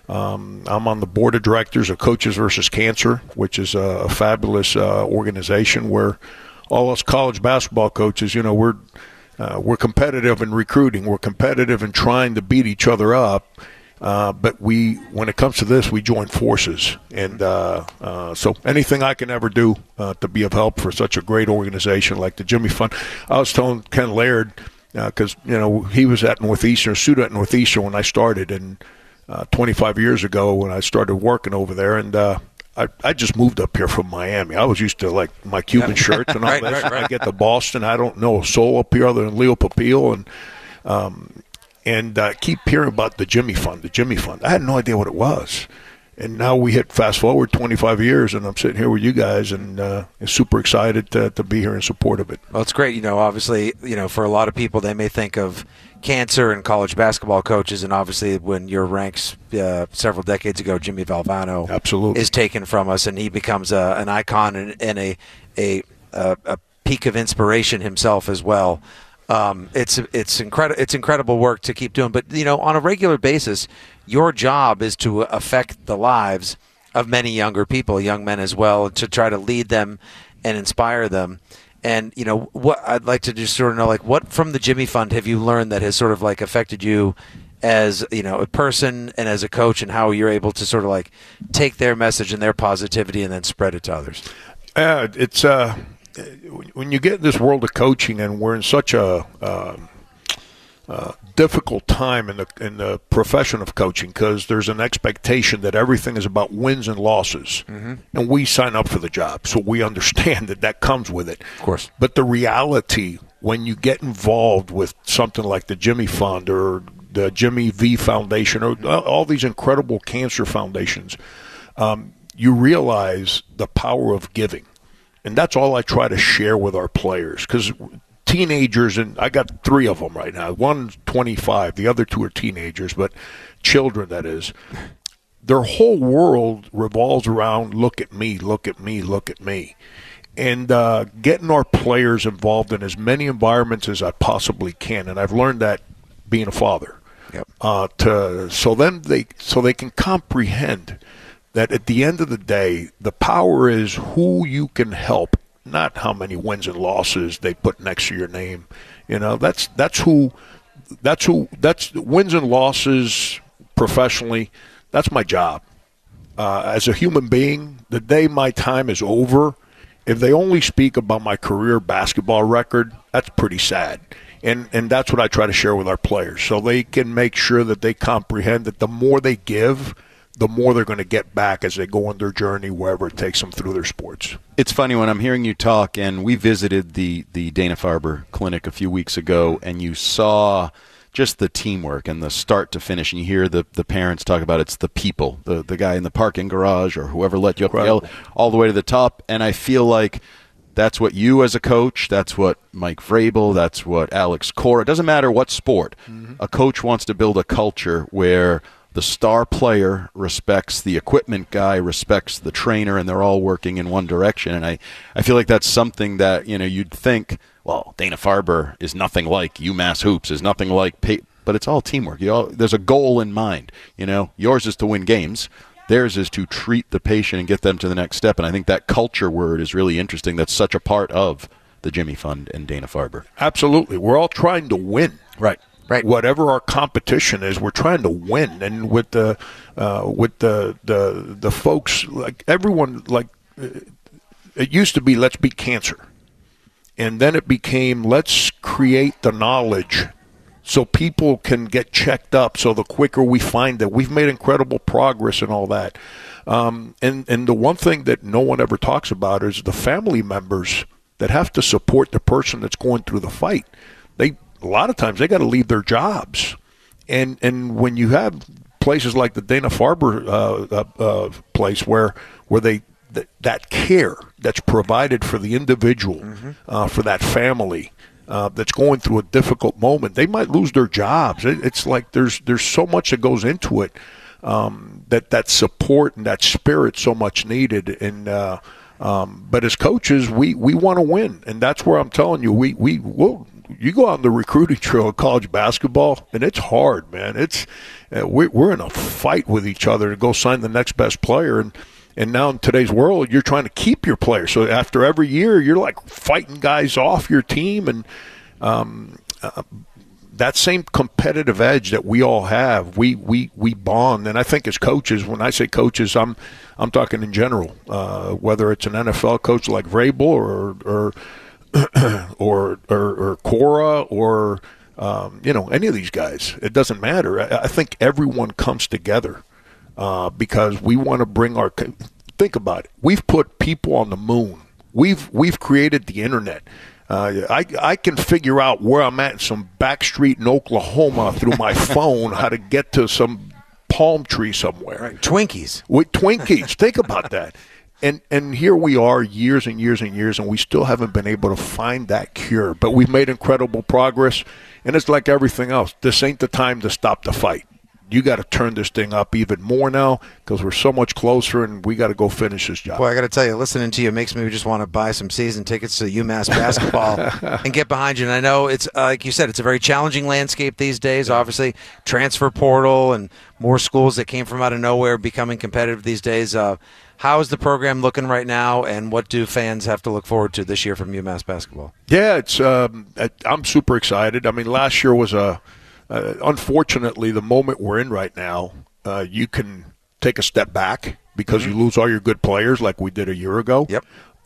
[SPEAKER 14] Um, I'm on the board of directors of Coaches versus Cancer, which is a, a fabulous uh, organization where all us college basketball coaches, you know, we're uh, we're competitive in recruiting. We're competitive in trying to beat each other up. Uh, but we, when it comes to this, we join forces. And uh, uh, so anything I can ever do uh, to be of help for such a great organization like the Jimmy Fund. I was telling Ken Laird, because, uh, you know, he was at Northeastern, student at Northeastern when I started, and Uh, twenty-five years ago when I started working over there, and uh, I, I just moved up here from Miami. I was used to, like, my Cuban shirts and all
[SPEAKER 7] right,
[SPEAKER 14] that.
[SPEAKER 7] right, right.
[SPEAKER 14] I get to Boston. I don't know a soul up here other than Leo Papil, and um, and uh, keep hearing about the Jimmy Fund, the Jimmy Fund. I had no idea what it was. And now we hit fast forward twenty-five years, and I'm sitting here with you guys, and uh, super excited to, to be here in support of it.
[SPEAKER 7] Well, it's great. You know, obviously, you know, for a lot of people, they may think of cancer and college basketball coaches, and obviously when your ranks uh, several decades ago, Jimmy Valvano
[SPEAKER 14] Absolutely.
[SPEAKER 7] is taken from us, and he becomes a, an icon and, and a, a, a, a peak of inspiration himself as well. Um, it's it's incredible. It's incredible work to keep doing. But, you know, on a regular basis, your job is to affect the lives of many younger people, young men as well, to try to lead them and inspire them. And, you know, what I'd like to just sort of know, like, what from the Jimmy Fund have you learned that has sort of, like, affected you as, you know, a person and as a coach, and how you're able to sort of, like, take their message and their positivity and then spread it to others?
[SPEAKER 14] Uh, it's uh, when you get in this world of coaching, and we're in such a uh, uh, difficult time in the in the profession of coaching, because there's an expectation that everything is about wins and losses, mm-hmm. and we sign up for the job, so we understand that that comes with it.
[SPEAKER 7] Of course.
[SPEAKER 14] But the reality, when you get involved with something like the Jimmy Fund or the Jimmy V Foundation or all these incredible cancer foundations, um, you realize the power of giving. And that's all I try to share with our players, because teenagers, and I got three of them right now. One's twenty-five, the other two are teenagers, but children, that is. Their whole world revolves around, look at me, look at me, look at me. And uh, getting our players involved in as many environments as I possibly can, and I've learned that being a father.
[SPEAKER 7] Yep.
[SPEAKER 14] Uh, to so then they so they can comprehend that at the end of the day, the power is who you can help, not how many wins and losses they put next to your name. You know, that's that's who that's who that's wins and losses professionally. That's my job. Uh, as a human being, the day my time is over, if they only speak about my career basketball record, that's pretty sad. And and that's what I try to share with our players, so they can make sure that they comprehend that the more they give, the more they're going to get back as they go on their journey, wherever it takes them through their sports.
[SPEAKER 6] It's funny when I'm hearing you talk, and we visited the, the Dana-Farber clinic a few weeks ago, and you saw just the teamwork and the start to finish, and you hear the, the parents talk about it's the people, the, the guy in the parking garage or whoever let you up the hill, all the way to the top. And I feel like that's what you as a coach, that's what Mike Vrabel, that's what Alex Cora, it doesn't matter what sport. Mm-hmm. A coach wants to build a culture where the star player respects the equipment guy, respects the trainer, and they're all working in one direction. And I, I feel like that's something that, you know, you'd think, well, Dana-Farber is nothing like UMass Hoops, is nothing like Pay- but it's all teamwork. You all, there's a goal in mind. You know, yours is to win games. Theirs is to treat the patient and get them to the next step. And I think that culture word is really interesting. That's such a part of the Jimmy Fund and Dana-Farber.
[SPEAKER 14] Absolutely. We're all trying to win.
[SPEAKER 6] Right.
[SPEAKER 14] Right. Whatever our competition is, we're trying to win. And with the uh, with the, the the folks, like everyone, like it used to be, let's beat cancer. And then it became, let's create the knowledge so people can get checked up. So the quicker we find that, we've made incredible progress and all that. Um, and, and the one thing that no one ever talks about is the family members that have to support the person that's going through the fight. They a lot of times they got to leave their jobs. And and when you have places like the Dana-Farber uh, uh, uh, place where where they th- that care that's provided for the individual, mm-hmm. uh, for that family uh, that's going through a difficult moment, they might lose their jobs. It, it's like there's there's so much that goes into it, um, that that support and that spirit so much needed. And uh, um, but as coaches, we, we want to win, and that's where I'm telling you, we we will. You go on the recruiting trail of college basketball, and it's hard, man. It's uh, we're, we're in a fight with each other to go sign the next best player, and and now in today's world, you're trying to keep your player. So after every year, you're like fighting guys off your team, and um, uh, that same competitive edge that we all have, we we we bond. And I think as coaches, when I say coaches, I'm I'm talking in general, uh, whether it's an N F L coach like Vrabel or or or, or or Cora or um, you know, any of these guys. It doesn't matter. I, I think everyone comes together uh, because we want to bring our. Think about it. We've put people on the moon. We've we've created the internet. Uh, I I can figure out where I'm at in some back street in Oklahoma through my phone, how to get to some palm tree somewhere.
[SPEAKER 7] Right. Twinkies.
[SPEAKER 14] With Twinkies. Think about that. And and here we are years and years and years, and we still haven't been able to find that cure. But we've made incredible progress, and it's like everything else. This ain't the time to stop the fight. You got to turn this thing up even more now because we're so much closer, and we got to go finish this job.
[SPEAKER 7] Boy, I got to tell you, listening to you makes me just want to buy some season tickets to UMass basketball and get behind you. And I know it's, uh, like you said, it's a very challenging landscape these days, obviously. Transfer portal and more schools that came from out of nowhere becoming competitive these days. Uh, how is the program looking right now, and what do fans have to look forward to this year from UMass basketball?
[SPEAKER 14] Yeah, it's. Um, I'm super excited. I mean, last year was a uh, – unfortunately, the moment we're in right now, uh, you can take a step back because mm-hmm. you lose all your good players like we did a year ago.
[SPEAKER 7] Yep.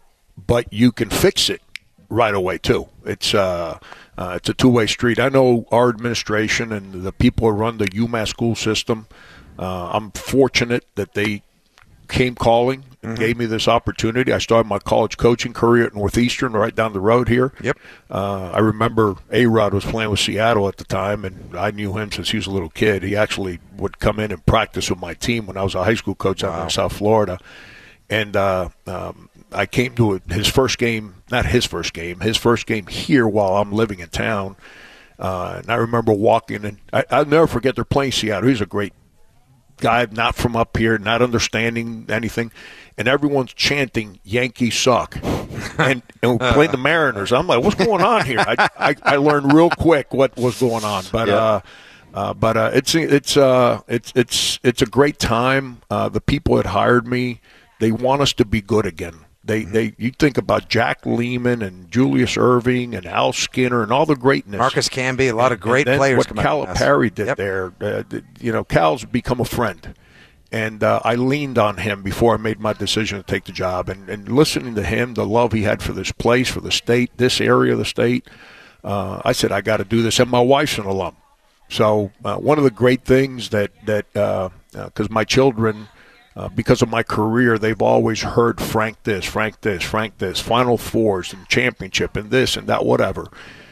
[SPEAKER 14] But you can fix it right away, too. It's uh, uh, it's a two-way street. I know our administration and the people who run the UMass school system, uh, I'm fortunate that they – came calling and mm-hmm. gave me this opportunity. I started my college coaching career at Northeastern right down the road here.
[SPEAKER 7] Yep.
[SPEAKER 14] Uh, I remember A-Rod was playing with Seattle at the time, and I knew him since he was a little kid. He actually would come in and practice with my team when I was a high school coach out wow. in South Florida. And uh, um, I came to his first game, not his first game, his first game here while I'm living in town. Uh, and I remember walking, and I, I'll never forget they're playing Seattle. He's a great guy, not from up here, not understanding anything, and everyone's chanting "Yankees suck," and, and we're playing the Mariners. I'm like, "What's going on here?" I, I, I learned real quick what was going on, but yeah. uh, uh, but uh, it's it's uh, it's it's it's a great time. Uh, the people that hired me, they want us to be good again. They, mm-hmm. they, you think about Jack Lehman and Julius Irving and Al Skinner and all the greatness.
[SPEAKER 7] Marcus Camby, a lot of great
[SPEAKER 14] and
[SPEAKER 7] players.
[SPEAKER 14] What Calipari did yep. there, uh, you know, Cal's become a friend, and uh, I leaned on him before I made my decision to take the job. And, and listening to him, the love he had for this place, for the state, this area of the state, uh, I said I got to do this. And my wife's an alum, so uh, one of the great things that that because uh, uh, my children. Uh, because of my career, they've always heard Frank this, Frank this, Frank this, Final Fours and championship and this and that, whatever.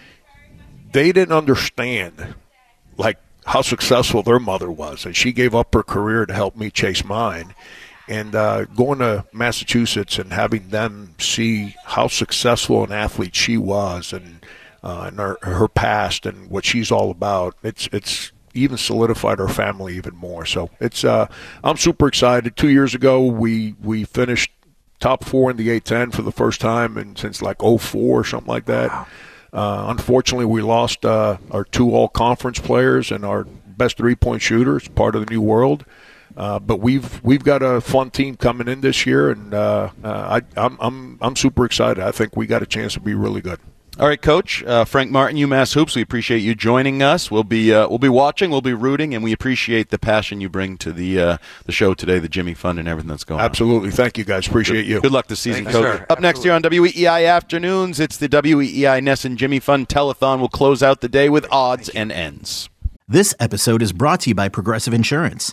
[SPEAKER 14] They didn't understand, like, how successful their mother was, and she gave up her career to help me chase mine. And uh, going to Massachusetts and having them see how successful an athlete she was and, uh, and her, her past and what she's all about, it's it's. even solidified our family even more. So it's uh, I'm super excited. Two years ago, we we finished top four in the A ten for the first time and since like oh four or something like that. Wow. Uh, unfortunately, we lost uh, our two all-conference players and our best three-point shooter. It's part of the new world. Uh, but we've we've got a fun team coming in this year, and uh, uh, I, I'm I'm I'm super excited. I think we got a chance to be really good.
[SPEAKER 6] All right, Coach uh, Frank Martin, UMass Hoops. We appreciate you joining us. We'll be uh, we'll be watching, we'll be rooting, and we appreciate the passion you bring to the uh, the show today, the Jimmy Fund, and everything that's going
[SPEAKER 14] Absolutely.
[SPEAKER 6] on.
[SPEAKER 14] Absolutely, thank you guys. Appreciate
[SPEAKER 6] good,
[SPEAKER 14] you.
[SPEAKER 6] Good luck this season,
[SPEAKER 7] Thanks,
[SPEAKER 6] Coach.
[SPEAKER 7] sir.
[SPEAKER 6] Up
[SPEAKER 7] Absolutely.
[SPEAKER 6] next here on W E E I Afternoons, it's the W E E I Ness and Jimmy Fund Telethon. We'll close out the day with odds and ends.
[SPEAKER 1] This episode is brought to you by Progressive Insurance.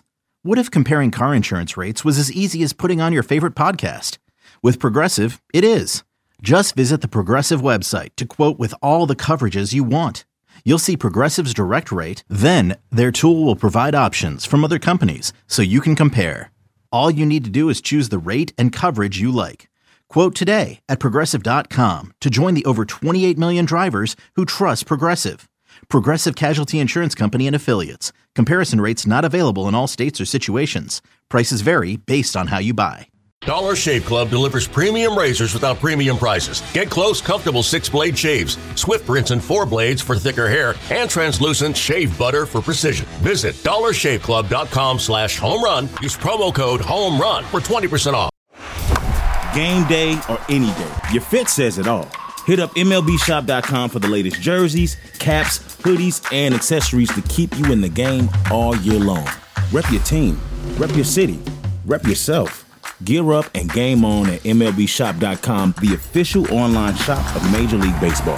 [SPEAKER 1] What if comparing car insurance rates was as easy as putting on your favorite podcast? With Progressive, it is. Just visit the Progressive website to quote with all the coverages you want. You'll see Progressive's direct rate, then their tool will provide options from other companies so you can compare. All you need to do is choose the rate and coverage you like. Quote today at Progressive dot com to join the over twenty-eight million drivers who trust Progressive. Progressive Casualty Insurance Company and Affiliates. Comparison rates not available in all states or situations. Prices vary based on how you buy.
[SPEAKER 2] Dollar Shave Club delivers premium razors without premium prices. Get close, comfortable six-blade shaves, Swift rinse and four blades for thicker hair, and translucent shave butter for precision. Visit dollar shave club dot com slash home run. Use promo code HOMERUN for twenty percent off.
[SPEAKER 3] Game day or any day, your fit says it all. Hit up M L B shop dot com for the latest jerseys, caps, hoodies, and accessories to keep you in the game all year long. Rep your team, rep your city, rep yourself. Gear up and game on at M L B shop dot com, the official online shop of Major League Baseball.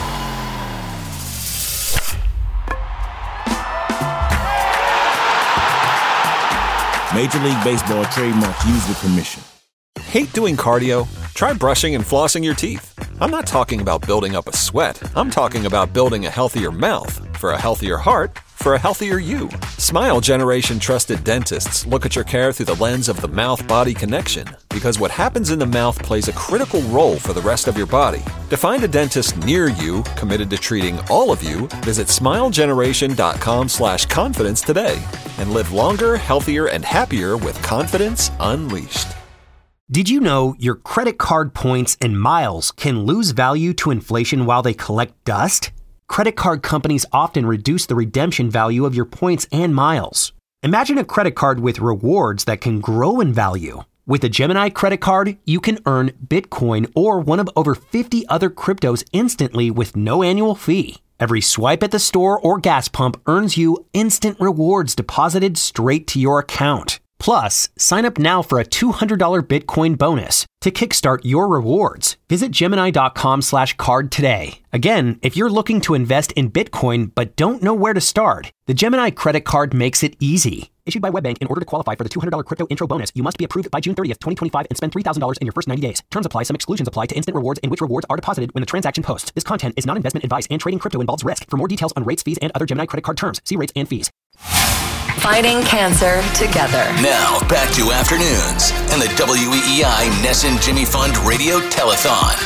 [SPEAKER 3] Major League Baseball trademark used with permission.
[SPEAKER 11] Hate doing cardio? Try brushing and flossing your teeth. I'm not talking about building up a sweat. I'm talking about building a healthier mouth for a healthier heart for a healthier you. Smile Generation trusted dentists look at your care through the lens of the mouth-body connection, because what happens in the mouth plays a critical role for the rest of your body. To find a dentist near you committed to treating all of you, visit smile generation dot com slash confidence today and live longer, healthier, and happier with confidence unleashed.
[SPEAKER 12] Did you know your credit card points and miles can lose value to inflation while they collect dust? Credit card companies often reduce the redemption value of your points and miles. Imagine a credit card with rewards that can grow in value. With a Gemini credit card, you can earn Bitcoin or one of over fifty other cryptos instantly with no annual fee. Every swipe at the store or gas pump earns you instant rewards deposited straight to your account. Plus, sign up now for a two hundred dollars Bitcoin bonus. To kickstart your rewards, visit Gemini dot com slash card today. Again, if you're looking to invest in Bitcoin but don't know where to start, the Gemini credit card makes it easy. Issued by WebBank, in order to qualify for the two hundred dollars crypto intro bonus, you must be approved by June thirtieth, twenty twenty-five and spend three thousand dollars in your first ninety days. Terms apply. Some exclusions apply to instant rewards in which rewards are deposited when the transaction posts. This content is not investment advice and trading crypto involves risk. For more details on rates, fees, and other Gemini credit card terms, see rates and fees.
[SPEAKER 5] Fighting cancer together.
[SPEAKER 4] Now, back to afternoons and the W E E I Nesson Jimmy Fund Radio Telethon.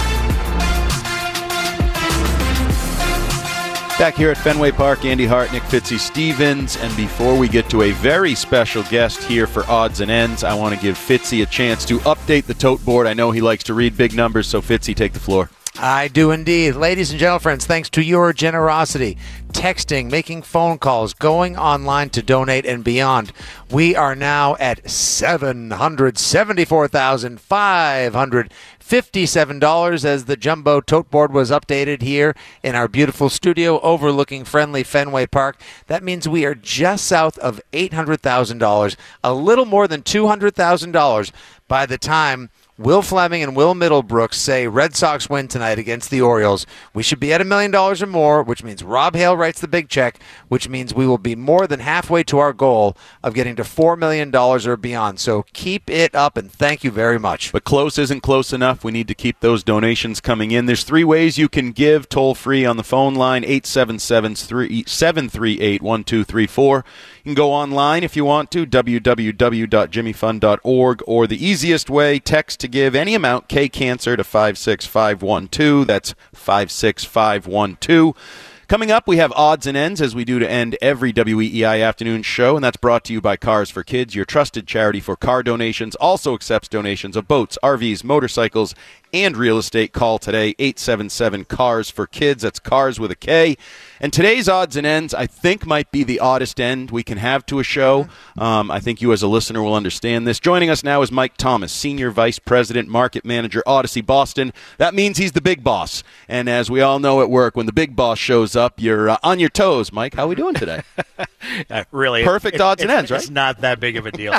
[SPEAKER 6] Back here at Fenway Park, Andy Hart, Nick Fitzy-Stevens, and before we get to a very special guest here for Odds and Ends, I want to give Fitzy a chance to update the tote board. I know he likes to read big numbers, so Fitzy, take the floor.
[SPEAKER 7] I do indeed. Ladies and gentlemen, friends, thanks to your generosity, texting, making phone calls, going online to donate and beyond, we are now at seven hundred seventy-four thousand five hundred fifty-seven dollars as the jumbo tote board was updated here in our beautiful studio overlooking friendly Fenway Park. That means we are just south of eight hundred thousand dollars, a little more than two hundred thousand dollars by the time Will Fleming and Will Middlebrooks say Red Sox win tonight against the Orioles. We should be at a million dollars or more, which means Rob Hale writes the big check, which means we will be more than halfway to our goal of getting to four million dollars or beyond. So keep it up, and thank you very much.
[SPEAKER 6] But close isn't close enough. We need to keep those donations coming in. There's three ways you can give toll-free on the phone line, eight seven seven, seven three eight, one two three four. You can go online if you want to, w w w dot jimmy fund dot org, or the easiest way, text to give any amount, K-Cancer, to five six five one two. That's five six five one two. Coming up, we have Odds and Ends, as we do to end every W E E I afternoon show, and that's brought to you by Cars for Kids, your trusted charity for car donations. Also accepts donations of boats, R Vs, motorcycles, and real estate. Call today, eight seven seven, CARS for Kids. That's CARS with a K. And today's Odds and Ends, I think, might be the oddest end we can have to a show. Um, I think you as a listener will understand this. Joining us now is Mike Thomas, Senior Vice President, Market Manager, Odyssey Boston. That means he's the big boss. And as we all know at work, when the big boss shows up, you're uh, on your toes. Mike, how are we doing today?
[SPEAKER 15] uh, really?
[SPEAKER 6] Perfect
[SPEAKER 15] it,
[SPEAKER 6] Odds
[SPEAKER 15] it,
[SPEAKER 6] and Ends, right?
[SPEAKER 15] It's not that big of a deal.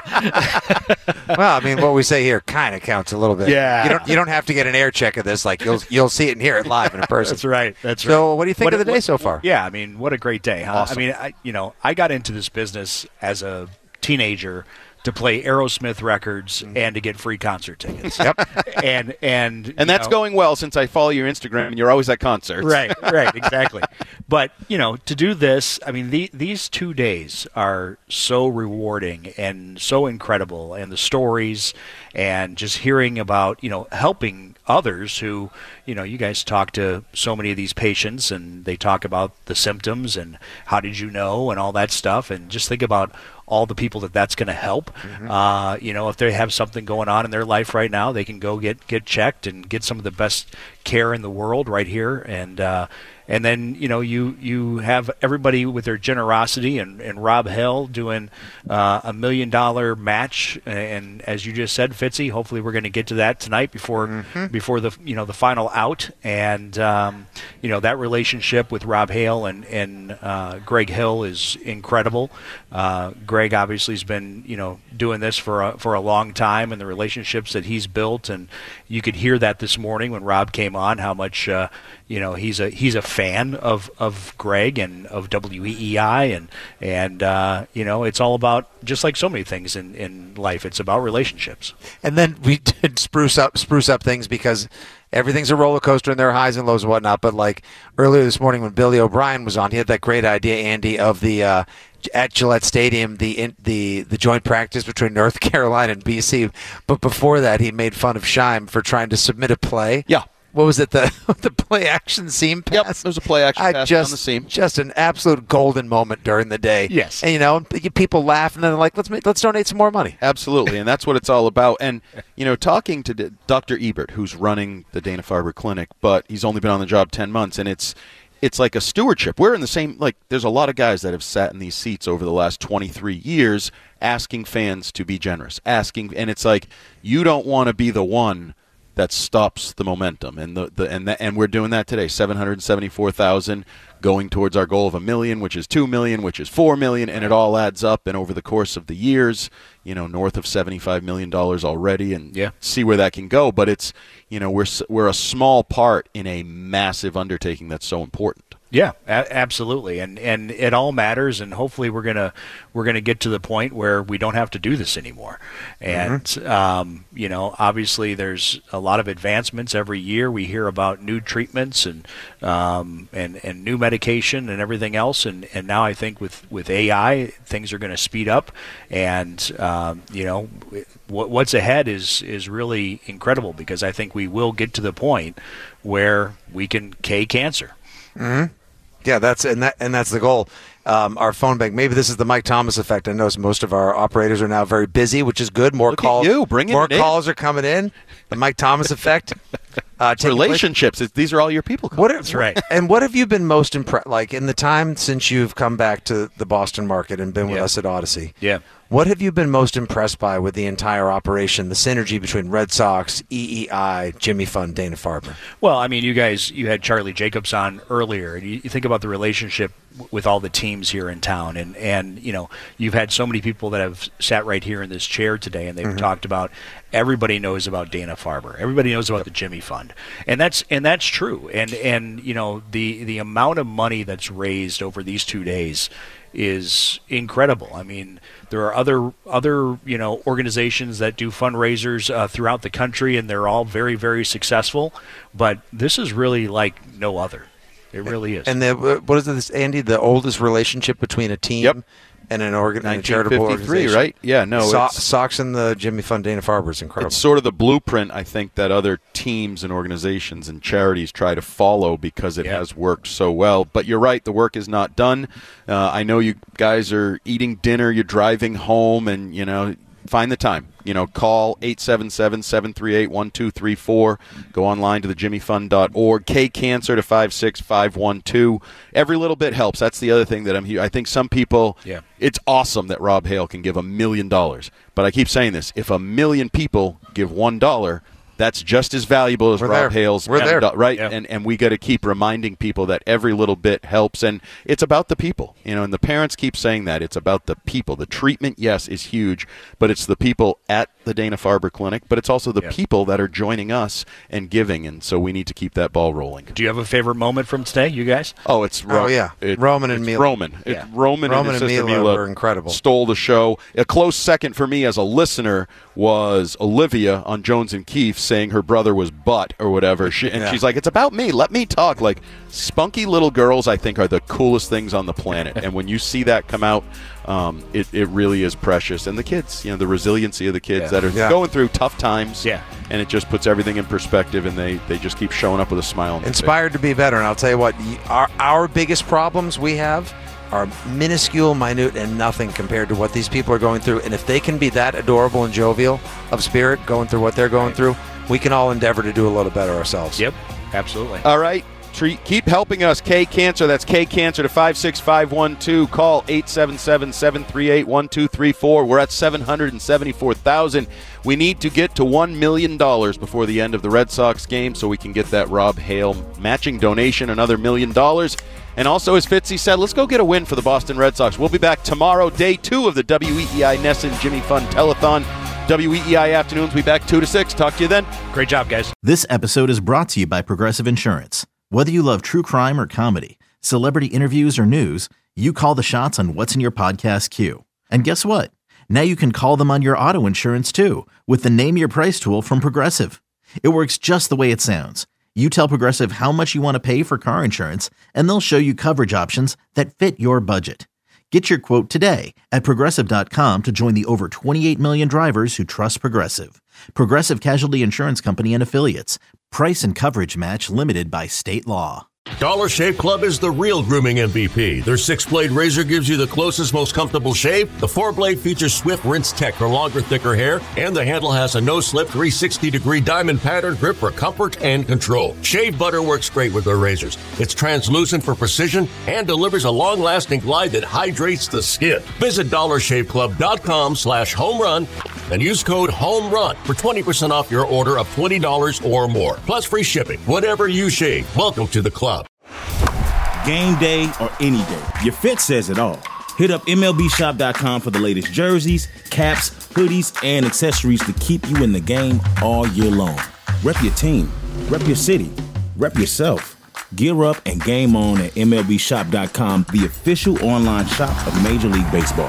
[SPEAKER 7] Well, I mean, what we say here kind of counts a little bit.
[SPEAKER 15] Yeah.
[SPEAKER 7] You don't, you don't have to get an air check of this. Like, you'll you'll see it and hear it live in person.
[SPEAKER 15] That's right. That's
[SPEAKER 7] so
[SPEAKER 15] right.
[SPEAKER 7] So what do you think
[SPEAKER 15] what,
[SPEAKER 7] of the day
[SPEAKER 15] what,
[SPEAKER 7] so far?
[SPEAKER 15] Yeah, I mean, what a great day, huh?
[SPEAKER 6] Awesome.
[SPEAKER 15] I mean, I, you know, I got into this business as a
[SPEAKER 16] teenager to play Aerosmith records and to get free concert tickets.
[SPEAKER 6] Yep.
[SPEAKER 16] and and
[SPEAKER 6] And that's
[SPEAKER 16] know,
[SPEAKER 6] going well since I follow your Instagram and you're always at concerts.
[SPEAKER 16] Right, right, exactly. But, you know, to do this, I mean, the, these two days are so rewarding and so incredible, and the stories and just hearing about, you know, helping others who, you know, you guys talk to so many of these patients and they talk about the symptoms and how did you know and all that stuff, and just think about all the people that that's going to help. Mm-hmm. Uh, you know, if they have something going on in their life right now, they can go get, get checked and get some of the best care in the world right here. And uh, and then, you know, you, you have everybody with their generosity, and, and Rob Hale doing uh, a million dollar match. And as you just said, Fitzy, hopefully we're going to get to that tonight before mm-hmm. before the you know the final out. And um, you know, that relationship with Rob Hale and and uh, Greg Hill is incredible. Uh, Greg obviously has been you know doing this for a, for a long time, and the relationships that he's built, and you could hear that this morning when Rob came on, how much uh, you know he's a he's a fan of, of Greg and of W E E I, and and uh, you know it's all about, just like so many things in, in life, it's about relationships.
[SPEAKER 7] And then we did spruce up spruce up things because everything's a roller coaster and there are highs and lows and whatnot. But like earlier this morning when Billy O'Brien was on, he had that great idea, Andy, of the uh, at Gillette Stadium, the in, the the joint practice between North Carolina and B C. But before that, he made fun of Scheim for trying to submit a play.
[SPEAKER 6] Yeah.
[SPEAKER 7] What was it? The the play action seam pass?
[SPEAKER 6] Yep, there's a play action
[SPEAKER 7] I
[SPEAKER 6] pass
[SPEAKER 7] just,
[SPEAKER 6] on the seam.
[SPEAKER 7] Just an absolute golden moment during the day.
[SPEAKER 6] Yes.
[SPEAKER 7] And, you know, people laugh and then they're like, let's make, let's donate some more money.
[SPEAKER 6] Absolutely, and that's what it's all about. And, you know, talking to Doctor Ebert, who's running the Dana-Farber Clinic, but he's only been on the job ten months, and it's it's like a stewardship. We're in the same, like, there's a lot of guys that have sat in these seats over the last twenty-three years asking fans to be generous, asking, and it's like, you don't want to be the one that stops the momentum, and the, the and the, and we're doing that today. seven hundred seventy-four thousand going towards our goal of a million, which is two million, which is four million, and it all adds up. And over the course of the years, you know, north of seventy-five million dollars already, and
[SPEAKER 16] yeah.
[SPEAKER 6] see where that can go. But it's, you know, we're we're a small part in a massive undertaking that's so important.
[SPEAKER 16] Yeah, a- absolutely, and and it all matters, and hopefully we're gonna we're gonna get to the point where we don't have to do this anymore. And mm-hmm. um, you know, obviously there's a lot of advancements every year. We hear about new treatments and um, and and new medication and everything else, and, and now I think with, with A I things are going to speed up, and um, you know what, what's ahead is is really incredible, because I think we will get to the point where we can K cancer.
[SPEAKER 7] Mm-hmm. Yeah, that's and that and that's the goal. Um, our phone bank. Maybe this is the Mike Thomas effect. I notice most of our operators are now very busy, which is good. More
[SPEAKER 6] Look
[SPEAKER 7] calls.
[SPEAKER 6] At you. Bring
[SPEAKER 7] more
[SPEAKER 6] it in.
[SPEAKER 7] calls are coming in. The Mike Thomas effect. Uh,
[SPEAKER 6] Relationships. It's, these are all your people.
[SPEAKER 7] What,
[SPEAKER 16] That's right.
[SPEAKER 7] And what have you been most impressed? Like in the time since you've come back to the Boston market and been with
[SPEAKER 16] yeah.
[SPEAKER 7] us at Odyssey.
[SPEAKER 16] Yeah.
[SPEAKER 7] What have you been most impressed by with the entire operation, the synergy between Red Sox, E E I, Jimmy Fund, Dana-Farber?
[SPEAKER 16] Well, I mean, you guys, you had Charlie Jacobs on earlier, and you, you think about the relationship w- with all the teams here in town, and, and, you know, you've had so many people that have sat right here in this chair today, and they've mm-hmm. talked about, everybody knows about Dana-Farber. Everybody knows about yep. the Jimmy Fund. And that's and that's true. And, and you know, the, the amount of money that's raised over these two days is incredible. I mean, there are other other you know organizations that do fundraisers uh, throughout the country, and they're all very, very successful. But this is really like no other. It really is.
[SPEAKER 7] And the, what is this, Andy? The oldest relationship between a team
[SPEAKER 6] yep.
[SPEAKER 7] and an organ, and a charitable organization,
[SPEAKER 6] right? Yeah, no.
[SPEAKER 7] So-
[SPEAKER 6] it's,
[SPEAKER 7] Sox and the Jimmy Fund, Dana-Farber is incredible.
[SPEAKER 6] It's sort of the blueprint, I think, that other teams and organizations and charities try to follow, because it
[SPEAKER 16] yeah.
[SPEAKER 6] has worked so well. But you're right, the work is not done. Uh, I know you guys are eating dinner, you're driving home, and, you know, find the time. You know, call eight seven seven, seven three eight, one two three four. Go online to the jimmy fund dot org. K-Cancer to five six five one two. Every little bit helps. That's the other thing that I'm here. I think some people,
[SPEAKER 16] yeah.
[SPEAKER 6] it's awesome that Rob Hale can give a million dollars. But I keep saying this. If a million people give one dollar, that's just as valuable as
[SPEAKER 7] We're
[SPEAKER 6] Rob
[SPEAKER 7] there.
[SPEAKER 6] Hale's.
[SPEAKER 7] We're there.
[SPEAKER 6] Right?
[SPEAKER 7] Yeah.
[SPEAKER 6] And and we got to keep reminding people that every little bit helps. And it's about the people, you know, and the parents keep saying that. It's about the people. The treatment, yes, is huge, but it's the people at the Dana-Farber Clinic, but it's also the
[SPEAKER 16] Yeah.
[SPEAKER 6] people that are joining us and giving. And so we need to keep that ball rolling.
[SPEAKER 16] Do you have a favorite moment from today, you guys?
[SPEAKER 6] Oh, it's Ro-
[SPEAKER 7] Oh, yeah.
[SPEAKER 6] it-
[SPEAKER 7] Roman and
[SPEAKER 6] it's
[SPEAKER 7] Mila.
[SPEAKER 6] Roman. It-
[SPEAKER 7] Yeah.
[SPEAKER 6] Roman,
[SPEAKER 7] Roman
[SPEAKER 6] and, his
[SPEAKER 7] and
[SPEAKER 6] sister
[SPEAKER 7] Mila
[SPEAKER 6] Mila
[SPEAKER 7] were incredible.
[SPEAKER 6] Stole the show. A close second for me as a listener was Olivia on Jones and Keefe saying her brother was butt or whatever. She, and
[SPEAKER 7] Yeah.
[SPEAKER 6] she's like, it's about me. Let me talk. Like, spunky little girls, I think, are the coolest things on the planet. And when you see that come out, um, it, it really is precious. And the kids, you know, the resiliency of the kids
[SPEAKER 16] Yeah.
[SPEAKER 6] that are
[SPEAKER 7] Yeah.
[SPEAKER 6] going through tough times.
[SPEAKER 16] Yeah.
[SPEAKER 6] And it just puts everything in perspective, and they, they just keep showing up with a smile on their face.
[SPEAKER 7] Inspired to be better. And I'll tell you what, y- our, our biggest problems we have are minuscule, minute, and nothing compared to what these people are going through. And if they can be that adorable and jovial of spirit going through what they're going through, we can all endeavor to do a little better ourselves.
[SPEAKER 16] Yep, absolutely.
[SPEAKER 6] All right. Treat, keep helping us, K-Cancer. That's K-Cancer to five six five one two. Call eight seven seven, seven three eight, one two three four. We're at seven hundred seventy-four thousand. We need to get to one million dollars before the end of the Red Sox game so we can get that Rob Hale matching donation, another million dollars. And also, as Fitzy said, let's go get a win for the Boston Red Sox. We'll be back tomorrow, day two of the W E E I Nesson Jimmy Fund Telethon. W E E I Afternoons, we back two to six. Talk to you then.
[SPEAKER 16] Great job, guys.
[SPEAKER 1] This episode is brought to you by Progressive Insurance. Whether you love true crime or comedy, celebrity interviews or news, you call the shots on what's in your podcast queue. And guess what? Now you can call them on your auto insurance too with the Name Your Price tool from Progressive. It works just the way it sounds. You tell Progressive how much you want to pay for car insurance, and they'll show you coverage options that fit your budget. Get your quote today at Progressive dot com to join the over twenty-eight million drivers who trust Progressive. Progressive Casualty Insurance Company and Affiliates. Price and coverage match limited by state law.
[SPEAKER 2] Dollar Shave Club is the real grooming M V P. Their six-blade razor gives you the closest, most comfortable shave. The four-blade features Swift Rinse Tech for longer, thicker hair. And the handle has a no-slip three sixty degree diamond pattern grip for comfort and control. Shave butter works great with their razors. It's translucent for precision and delivers a long-lasting glide that hydrates the skin. Visit dollar shave club dot com slash home run and use code HOMERUN for twenty percent off your order of twenty dollars or more. Plus free shipping. Whatever you shave, welcome to the club.
[SPEAKER 3] Game day or any day, your fit says it all. Hit up M L B shop dot com for the latest jerseys, caps, hoodies, and accessories to keep you in the game all year long. Rep your team, rep your city, rep yourself. Gear up and game on at M L B shop dot com, the official online shop of Major League Baseball.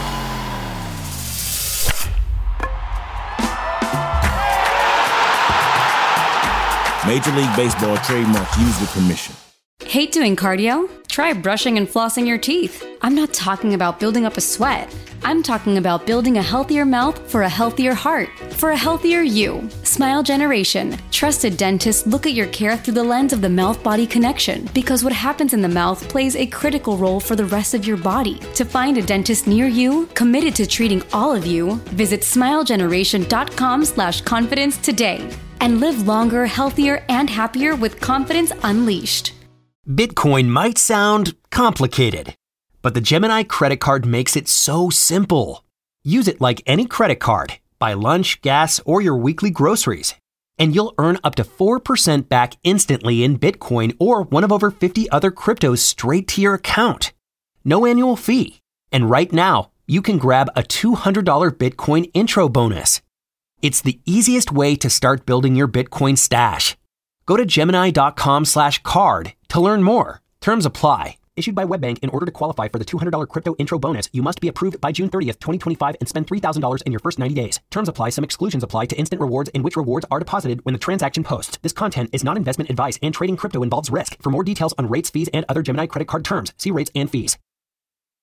[SPEAKER 3] Major League Baseball trademarks used with permission.
[SPEAKER 17] Hate doing cardio? Try brushing and flossing your teeth. I'm not talking about building up a sweat. I'm talking about building a healthier mouth for a healthier heart, for a healthier you. Smile Generation. Trusted dentists look at your care through the lens of the mouth-body connection because what happens in the mouth plays a critical role for the rest of your body. To find a dentist near you, committed to treating all of you, visit smile generation dot com slash confidence today and live longer, healthier, and happier with confidence unleashed.
[SPEAKER 12] Bitcoin might sound complicated, but the Gemini credit card makes it so simple. Use it like any credit card. Buy lunch, gas, or your weekly groceries, and you'll earn up to four percent back instantly in Bitcoin or one of over fifty other cryptos straight to your account. No annual fee. And right now, you can grab a two hundred dollars Bitcoin intro bonus. It's the easiest way to start building your Bitcoin stash. Go to Gemini dot com slash card to learn more. Terms apply. Issued by WebBank. In order to qualify for the two hundred dollars crypto intro bonus, you must be approved by June thirtieth, twenty twenty-five and spend three thousand dollars in your first ninety days. Terms apply. Some exclusions apply to instant rewards in which rewards are deposited when the transaction posts. This content is not investment advice and trading crypto involves risk. For more details on rates, fees, and other Gemini credit card terms, see rates and fees.